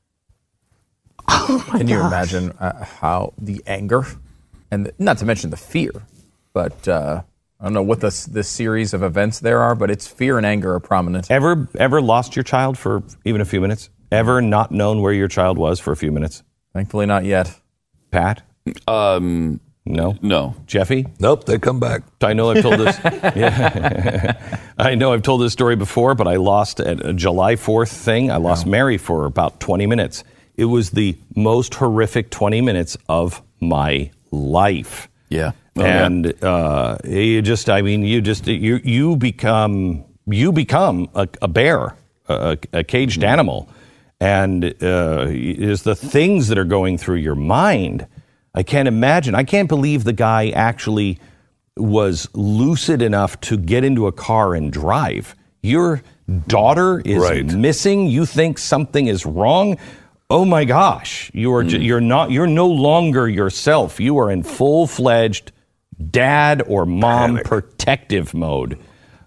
Can you imagine how the anger, and not to mention the fear, but I don't know what this series of events there are, but it's fear and anger are prominent. Ever lost your child for even a few minutes? Ever not known where your child was for a few minutes? Thankfully not yet. Pat? No. Jeffy? Nope, they come back. I know I've told this. I know I've told this story before, but I lost at a July 4th thing. I lost Mary for about 20 minutes. It was the most horrific 20 minutes of my life. Yeah. And you become a bear, a caged animal. And is the things that are going through your mind. I can't imagine. I can't believe the guy actually was lucid enough to get into a car and drive. Your daughter is missing. You think something is wrong. Oh my gosh! You're no longer yourself. You are in full-fledged dad or mom protective mode,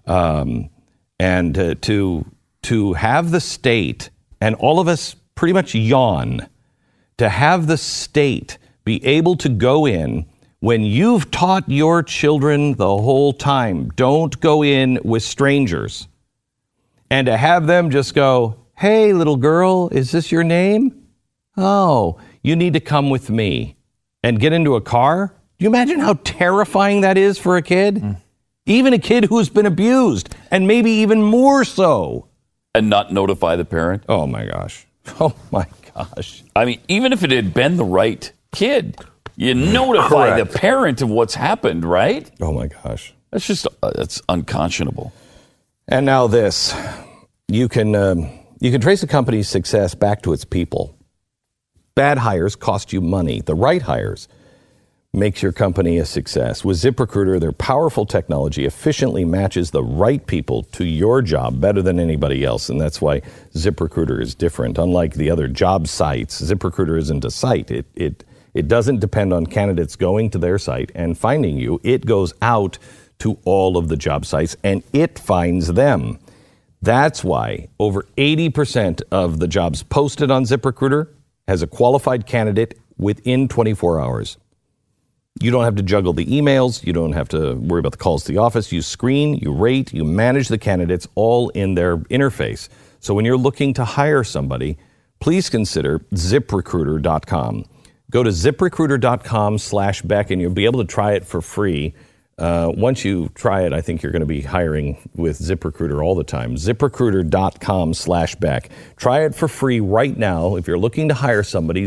and to have the state. And all of us pretty much yawn to have the state be able to go in when you've taught your children the whole time, don't go in with strangers. And to have them just go, hey, little girl, is this your name? Oh, you need to come with me and get into a car? Do you imagine how terrifying that is for a kid? Even a kid who's been abused, and maybe even more so. And not notify the parent? Oh, my gosh. Oh, my gosh. I mean, even if it had been the right kid, you notify the parent of what's happened, right? Oh, my gosh. That's just, that's unconscionable. And now this. You can trace a company's success back to its people. Bad hires cost you money. The right hires makes your company a success. With ZipRecruiter, their powerful technology efficiently matches the right people to your job better than anybody else, and that's why ZipRecruiter is different. Unlike the other job sites, ZipRecruiter isn't a site. It doesn't depend on candidates going to their site and finding you. It goes out to all of the job sites, and it finds them. That's why over 80% of the jobs posted on ZipRecruiter has a qualified candidate within 24 hours. You don't have to juggle the emails. You don't have to worry about the calls to the office. You screen, you rate, you manage the candidates all in their interface. So when you're looking to hire somebody, please consider ZipRecruiter.com. Go to ZipRecruiter.com/Beck and you'll be able to try it for free. Once you try it, I think you're going to be hiring with ZipRecruiter all the time. ZipRecruiter.com/Beck. Try it for free right now. If you're looking to hire somebody,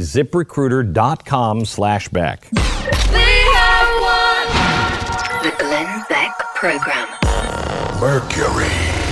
ZipRecruiter.com/Beck. The Glenn Beck Program. Mercury.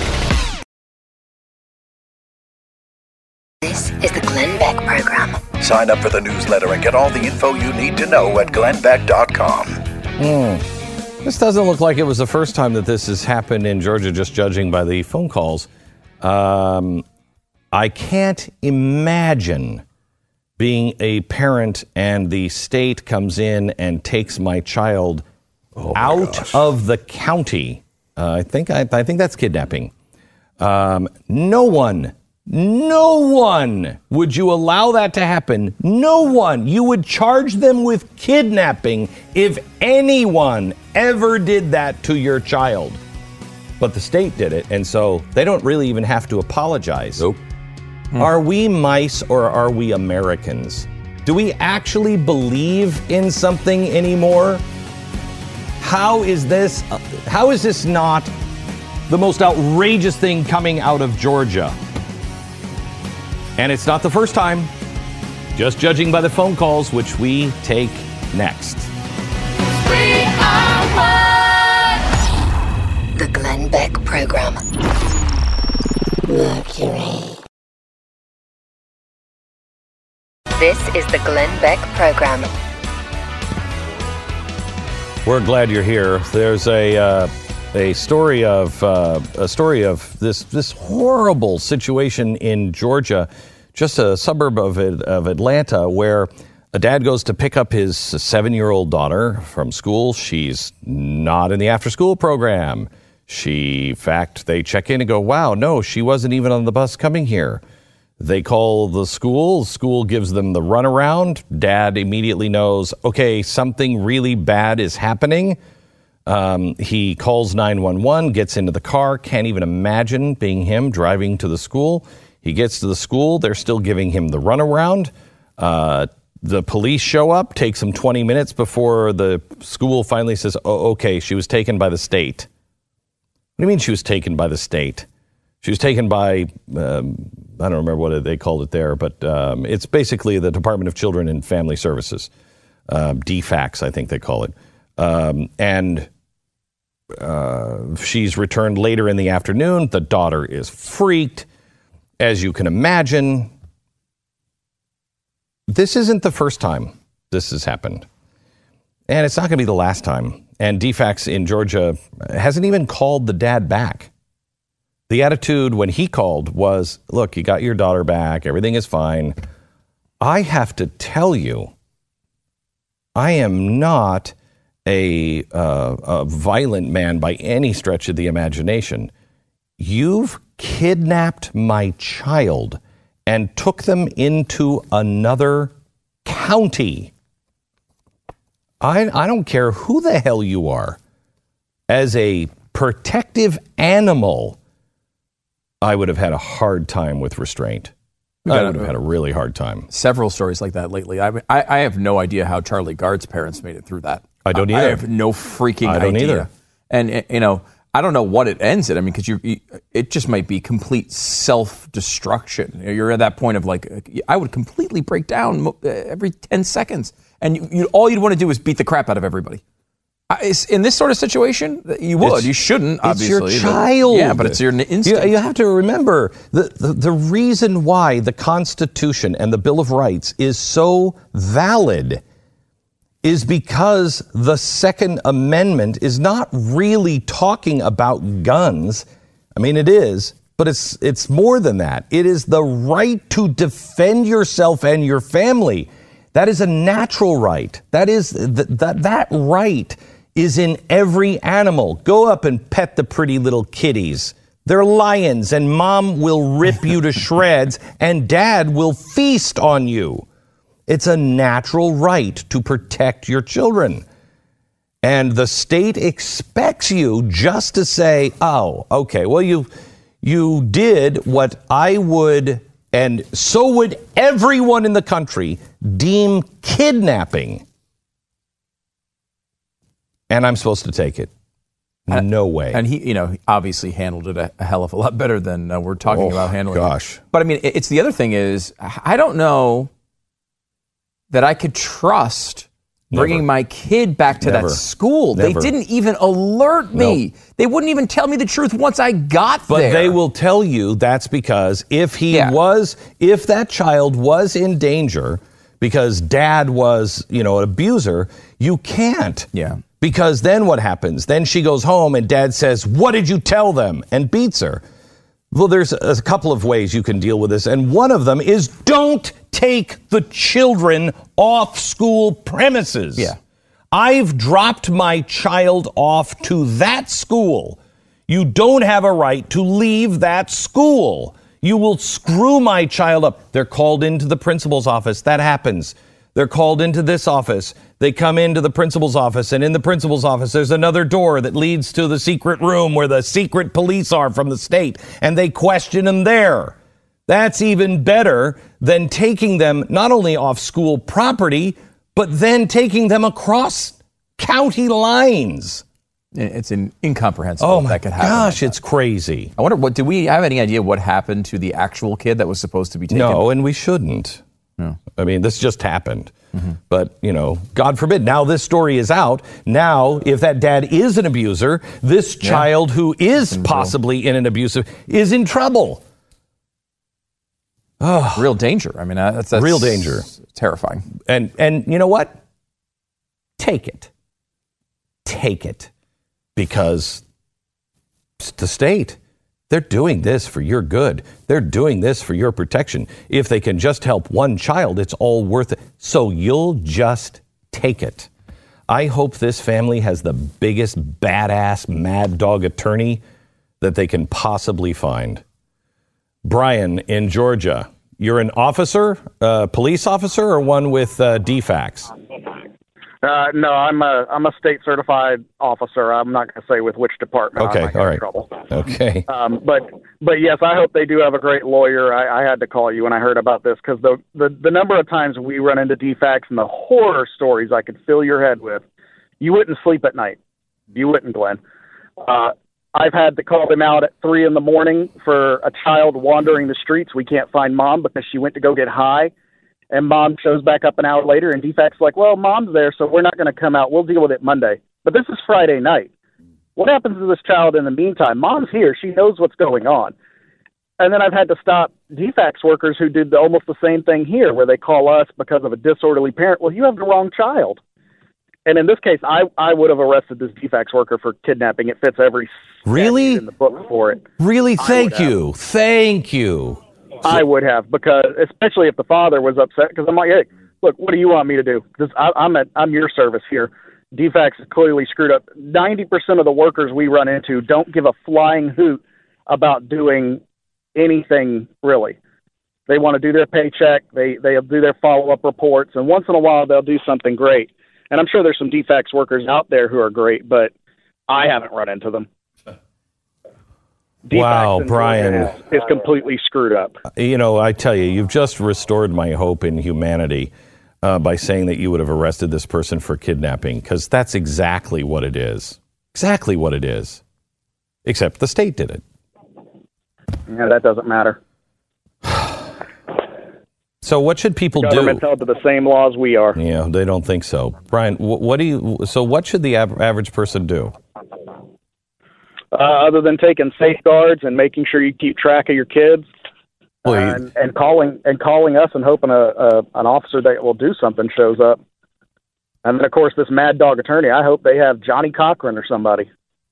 This is the Glenn Beck Program. Sign up for the newsletter and get all the info you need to know at glennbeck.com. This doesn't look like it was the first time that this has happened in Georgia, just judging by the phone calls. I can't imagine being a parent and the state comes in and takes my child out of the county. I think that's kidnapping. No one would you allow that to happen. No one. You would charge them with kidnapping if anyone ever did that to your child. But the state did it, and so they don't really even have to apologize. Nope. Are we mice or are we Americans? Do we actually believe in something anymore? How is this not the most outrageous thing coming out of Georgia? And it's not the first time, just judging by the phone calls, which we take next. We are one. The Glenn Beck Program. Mercury. This is the Glenn Beck Program. We're glad you're here. There's a story of this horrible situation in Georgia, just a suburb of Atlanta, where a dad goes to pick up his 7-year-old daughter from school. She's not in the after-school program. In fact, they check in and go, wow, no, she wasn't even on the bus coming here. They call the school. School gives them the runaround. Dad immediately knows, okay, something really bad is happening. He calls 911, gets into the car, can't even imagine being him driving to the school. He gets to the school. They're still giving him the runaround. The police show up, takes him 20 minutes before the school finally says, oh, okay, she was taken by the state. What do you mean she was taken by the state? She was taken by, I don't remember what they called it there, but it's basically the Department of Children and Family Services. DFACS, I think they call it. And she's returned later in the afternoon. The daughter is freaked. As you can imagine, this isn't the first time this has happened. And it's not going to be the last time. And DFACS in Georgia hasn't even called the dad back. The attitude when he called was, look, you got your daughter back. Everything is fine. I have to tell you, I am not a violent man by any stretch of the imagination. You've kidnapped my child and took them into another county. I don't care who the hell you are. As a protective animal, I would have had a hard time with restraint. I would have had a really hard time. Several stories like that lately. I have no idea how Charlie Gard's parents made it through that. I don't either. I have no freaking idea. I don't either. And, you know, I don't know what it ends at. I mean, because it just might be complete self-destruction. You're at that point of like, I would completely break down every 10 seconds. And all you'd want to do is beat the crap out of everybody. In this sort of situation, you would. You shouldn't, obviously. It's your child. Yeah, but it's your instinct. You have to remember, the reason why the Constitution and the Bill of Rights is so valid is because the Second Amendment is not really talking about guns. I mean, it is, but it's more than that. It is the right to defend yourself and your family. That is a natural right. That is that right is in every animal. Go up and pet the pretty little kitties. They're lions, and mom will rip you to shreds, and dad will feast on you. It's a natural right to protect your children. And the state expects you just to say, oh, okay, well, you did what I would, and so would everyone in the country, deem kidnapping. And I'm supposed to take it. No way. And he, obviously handled it a hell of a lot better than we're talking about handling it. But I mean, it's the other thing is, I don't know that I could trust bringing my kid back to that school. They didn't even alert me. They wouldn't even tell me the truth once I got there. But they will tell you that's because if that child was in danger because dad was, an abuser, you can't. Yeah. Because then what happens? Then she goes home and dad says, what did you tell them? And beats her. Well, there's a couple of ways you can deal with this. And one of them is don't take the children off school premises. Yeah. I've dropped my child off to that school. You don't have a right to leave that school. You will screw my child up. They're called into the principal's office. That happens. They're called into this office. They come into the principal's office, and in the principal's office, there's another door that leads to the secret room where the secret police are from the state, and they question them there. That's even better than taking them not only off school property, but then taking them across county lines. It's incomprehensible. Oh my that could happen. gosh, it's crazy. I wonder, do we have any idea what happened to the actual kid that was supposed to be taken? No, and we shouldn't. No. I mean, this just happened. But, God forbid, now this story is out. Now, if that dad is an abuser, this child who is possibly in an abusive is in trouble. Oh, real danger. I mean, that's real danger. Terrifying. And you know what? Take it. Take it. Because it's the state. They're doing this for your good. They're doing this for your protection. If they can just help one child, it's all worth it. So you'll just take it. I hope this family has the biggest badass mad dog attorney that they can possibly find. Brian in Georgia, you're an officer, police officer, or one with DFACS? No, I'm a state certified officer. I'm not going to say with which department. Okay, I might get all in right. trouble. Okay. But yes, I hope they do have a great lawyer. I had to call you when I heard about this because the number of times we run into DFACS and the horror stories I could fill your head with, you wouldn't sleep at night. You wouldn't, Glenn. I've had to call them out at 3 a.m. for a child wandering the streets. We can't find mom because she went to go get high. And mom shows back up an hour later, and DFAC's like, well, mom's there, so we're not going to come out. We'll deal with it Monday. But this is Friday night. What happens to this child in the meantime? Mom's here. She knows what's going on. And then I've had to stop DFACS workers who did almost the same thing here, where they call us because of a disorderly parent. Well, you have the wrong child. And in this case, I would have arrested this DFACS worker for kidnapping. It fits every statute in the book for it. Really? Thank you. Thank you. I would have, because especially if the father was upset, because I'm like, hey, look, what do you want me to do? Because I'm your service here. DFACS is clearly screwed up. 90% of the workers we run into don't give a flying hoot about doing anything really. They want to do their paycheck. They'll do their follow-up reports, and once in a while they'll do something great. And I'm sure there's some DFACS workers out there who are great, but I haven't run into them. Wow, Brian is completely screwed up. I tell you, you've just restored my hope in humanity by saying that you would have arrested this person for kidnapping, because that's exactly what it is. Exactly what it is. Except the state did it. Yeah, that doesn't matter. So what should people do? Government's held to the same laws we are. Yeah, they don't think so. Brian, what should the average person do? Other than taking safeguards and making sure you keep track of your kids, and calling us and hoping an officer that will do something shows up. And then, of course, this mad dog attorney, I hope they have Johnny Cochran or somebody.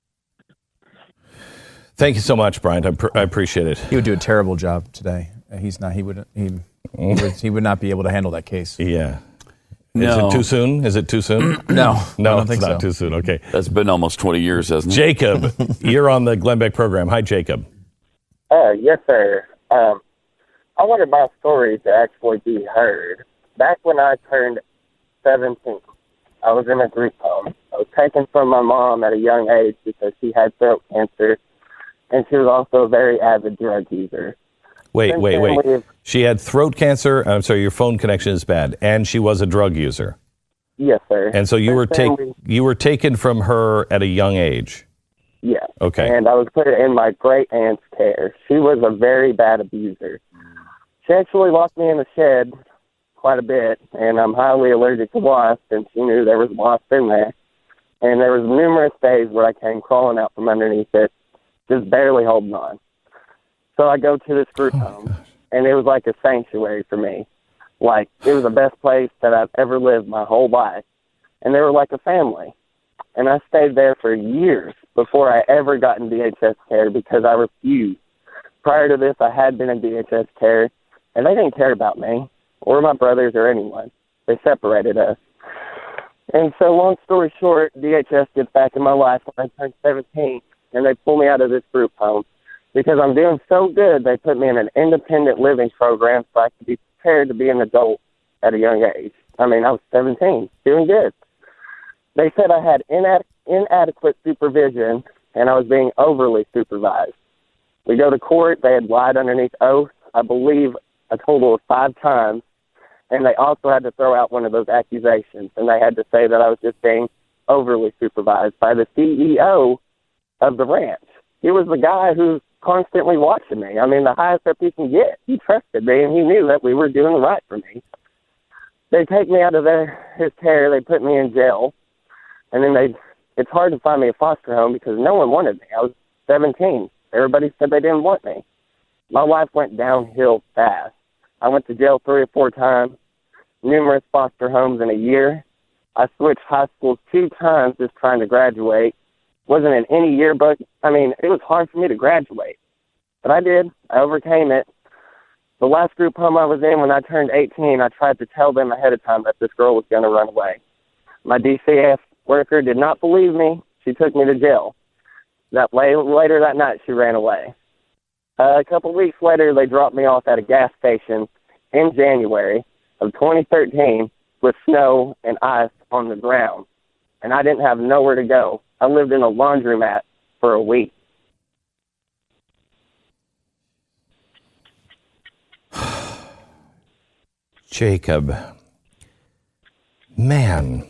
Thank you so much, Brian. I appreciate it. He would do a terrible job today. He's not. He would not be able to handle that case. Yeah. No. Is it too soon? Is it too soon? No, I don't think it's not so. too soon. Okay. That's been almost 20 years, hasn't it? Jacob, you're on the Glenn Beck program. Hi, Jacob. Yes, sir. I wanted my story to actually be heard. Back when I turned 17, I was in a group home. I was taken from my mom at a young age because she had throat cancer, and she was also a very avid drug user. Wait. She had throat cancer. I'm sorry, your phone connection is bad. And she was a drug user. Yes, sir. And so you were taken from her at a young age. Yeah. Okay. And I was put in my great aunt's care. She was a very bad abuser. She actually locked me in the shed quite a bit, and I'm highly allergic to wasps, and she knew there was wasps in there. And there was numerous days where I came crawling out from underneath it, just barely holding on. So I go to this group home, and it was like a sanctuary for me. Like, it was the best place that I've ever lived my whole life. And they were like a family. And I stayed there for years before I ever got in DHS care because I refused. Prior to this, I had been in DHS care, and they didn't care about me. or my brothers or anyone. They separated us. And so long story short, DHS gets back in my life when I turned 17, and they pull me out of this group home. Because I'm doing so good, they put me in an independent living program so I could be prepared to be an adult at a young age. I mean, I was 17, doing good. They said I had inadequate supervision, and I was being overly supervised. We go to court. They had lied underneath oath, I believe, a total of 5 times. And they also had to throw out one of those accusations, and they had to say that I was just being overly supervised by the CEO of the ranch. He was the guy who's constantly watching me. I mean, the highest up he can get. He trusted me, and he knew that we were doing right for me. They take me out of his care. They put me in jail. And then it's hard to find me a foster home because no one wanted me. I was 17. Everybody said they didn't want me. My life went downhill fast. I went to jail 3 or 4 times, numerous foster homes in a year. I switched high schools 2 times just trying to graduate. Wasn't in any yearbook. I mean, it was hard for me to graduate. But I did. I overcame it. The last group home I was in when I turned 18, I tried to tell them ahead of time that this girl was going to run away. My DCF worker did not believe me. She took me to jail. Later that night, she ran away. A couple weeks later, they dropped me off at a gas station in January of 2013 with snow and ice on the ground. And I didn't have nowhere to go. I lived in a laundromat for a week. Jacob, man.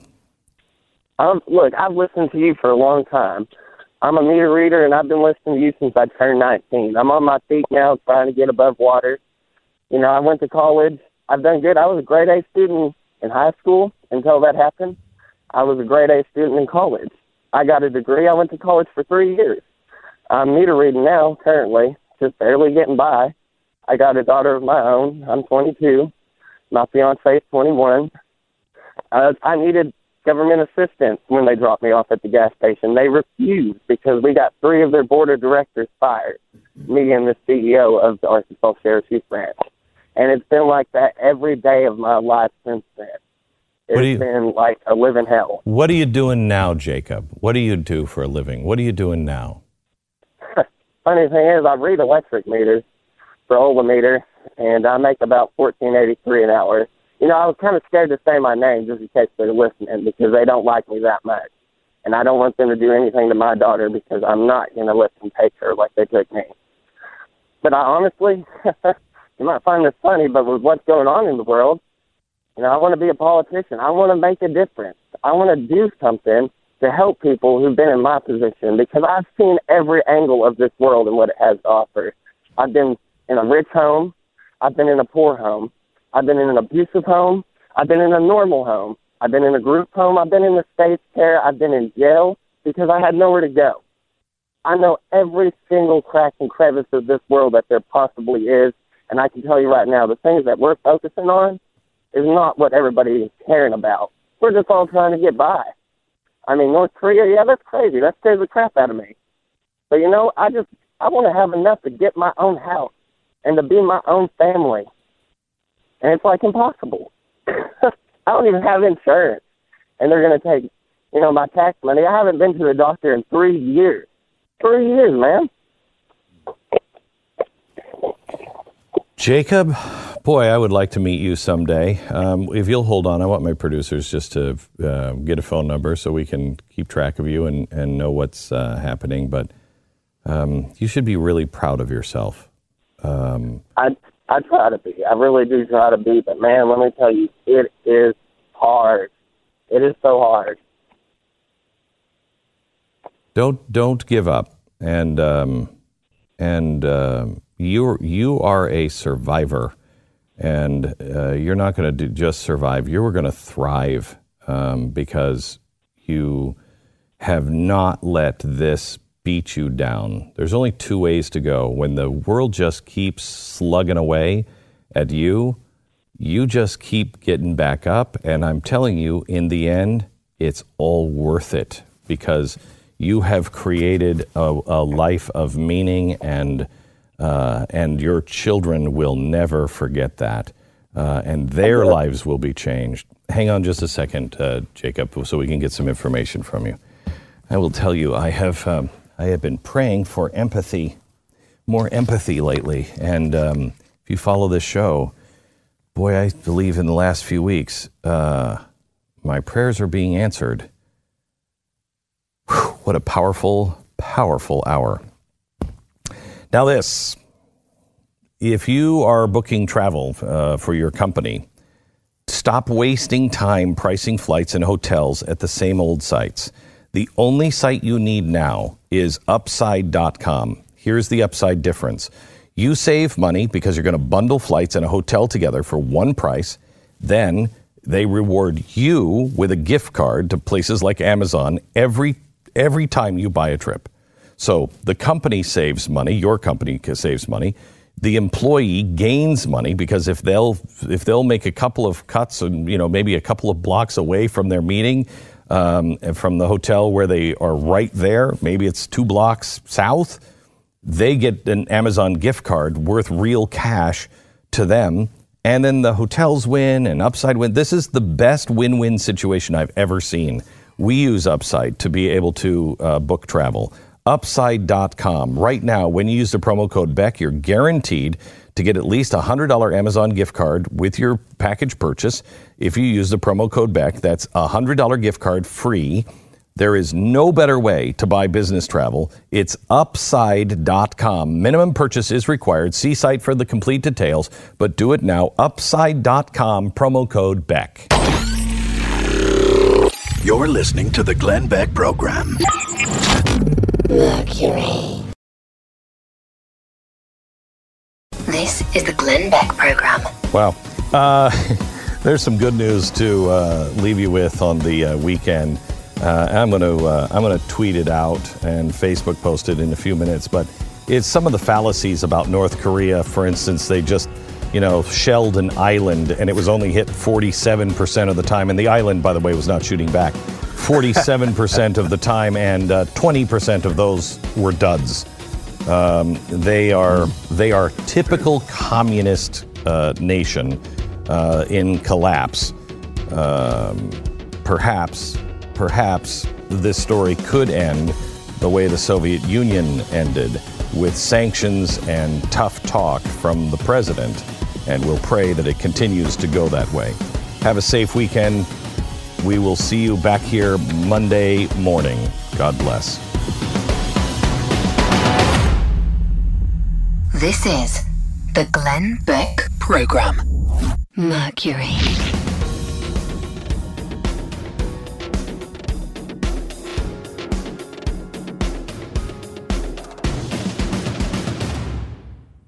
Look, I've listened to you for a long time. I'm a meter reader, and I've been listening to you since I turned 19. I'm on my feet now trying to get above water. You know, I went to college. I've done good. I was a grade A student in high school until that happened. I was a grade A student in college. I got a degree. I went to college for 3 years. I'm meter reading now, currently, just barely getting by. I got a daughter of my own. I'm 22. My fiance is 21. I needed government assistance when they dropped me off at the gas station. They refused because we got 3 of their board of directors fired, me and the CEO of the Arkansas Sheriff's Youth Branch. And it's been like that every day of my life since then. It's been like a living hell. What are you doing now, Jacob? What do you do for a living? What are you doing now? Funny thing is, I read electric meters for Olameter, and I make about $14.83 an hour. You know, I was kind of scared to say my name just in case they're listening because they don't like me that much. And I don't want them to do anything to my daughter because I'm not going to let them take her like they took me. But I honestly, you might find this funny, but with what's going on in the world, you know, I want to be a politician. I want to make a difference. I want to do something to help people who've been in my position because I've seen every angle of this world and what it has to offer. I've been in a rich home. I've been in a poor home. I've been in an abusive home. I've been in a normal home. I've been in a group home. I've been in the state's care. I've been in jail because I had nowhere to go. I know every single crack and crevice of this world that there possibly is, and I can tell you right now, the things that we're focusing on is not what everybody is caring about. We're just all trying to get by. I mean, North Korea, yeah, that's crazy. That scares the crap out of me. But, you know, I want to have enough to get my own house and to be my own family. And it's like impossible. I don't even have insurance. And they're going to take, you know, my tax money. I haven't been to the doctor in 3 years. 3 years, man. Jacob, boy, I would like to meet you someday. If you'll hold on, I want my producers just to get a phone number so we can keep track of you and know what's happening. But you should be really proud of yourself. I try to be. I really do try to be. But, man, let me tell you, it is hard. It is so hard. Don't give up. And you are a survivor. And you're not going to just survive. You're going to thrive because you have not let this beat you down. There's only 2 ways to go. When the world just keeps slugging away at you, you just keep getting back up. And I'm telling you, in the end, it's all worth it because you have created a life of meaning, and your children will never forget that. and their lives will be changed. Hang on just a second, Jacob, so we can get some information from you. I will tell you, I have been praying for empathy, more empathy lately. And if you follow this show, boy, I believe in the last few weeks, my prayers are being answered. Whew, what a powerful, powerful hour. Now this, if you are booking travel for your company, stop wasting time pricing flights and hotels at the same old sites. The only site you need now is Upside.com. Here's the Upside difference. You save money because you're going to bundle flights and a hotel together for one price. Then they reward you with a gift card to places like Amazon every time you buy a trip. So the company saves money, your company saves money. The employee gains money because if they'll make a couple of cuts and maybe a couple of blocks away from their meeting, from the hotel where they are right there, maybe it's 2 blocks south, they get an Amazon gift card worth real cash to them. And then the hotels win and Upside win. This is the best win-win situation I've ever seen. We use Upside to be able to book travel. Upside.com. Right now, when you use the promo code Beck, you're guaranteed to get at least a $100 Amazon gift card with your package purchase. If you use the promo code Beck, that's a $100 gift card free. There is no better way to buy business travel. It's Upside.com. Minimum purchase is required. See site for the complete details, but do it now. Upside.com, promo code Beck. You're listening to the Glenn Beck Program. Mercury. This is the Glenn Beck Program. Wow. There's some good news to leave you with on the weekend. I'm going to tweet it out and Facebook post it in a few minutes. But it's some of the fallacies about North Korea. For instance, they just shelled an island and it was only hit 47% of the time. And the island, by the way, was not shooting back. 47% of the time, and 20% of those were duds. They are typical communist nation in collapse. Perhaps this story could end the way the Soviet Union ended, with sanctions and tough talk from the president, and we'll pray that it continues to go that way. Have a safe weekend. We will see you back here Monday morning. God bless. This is the Glenn Beck Program. Mercury.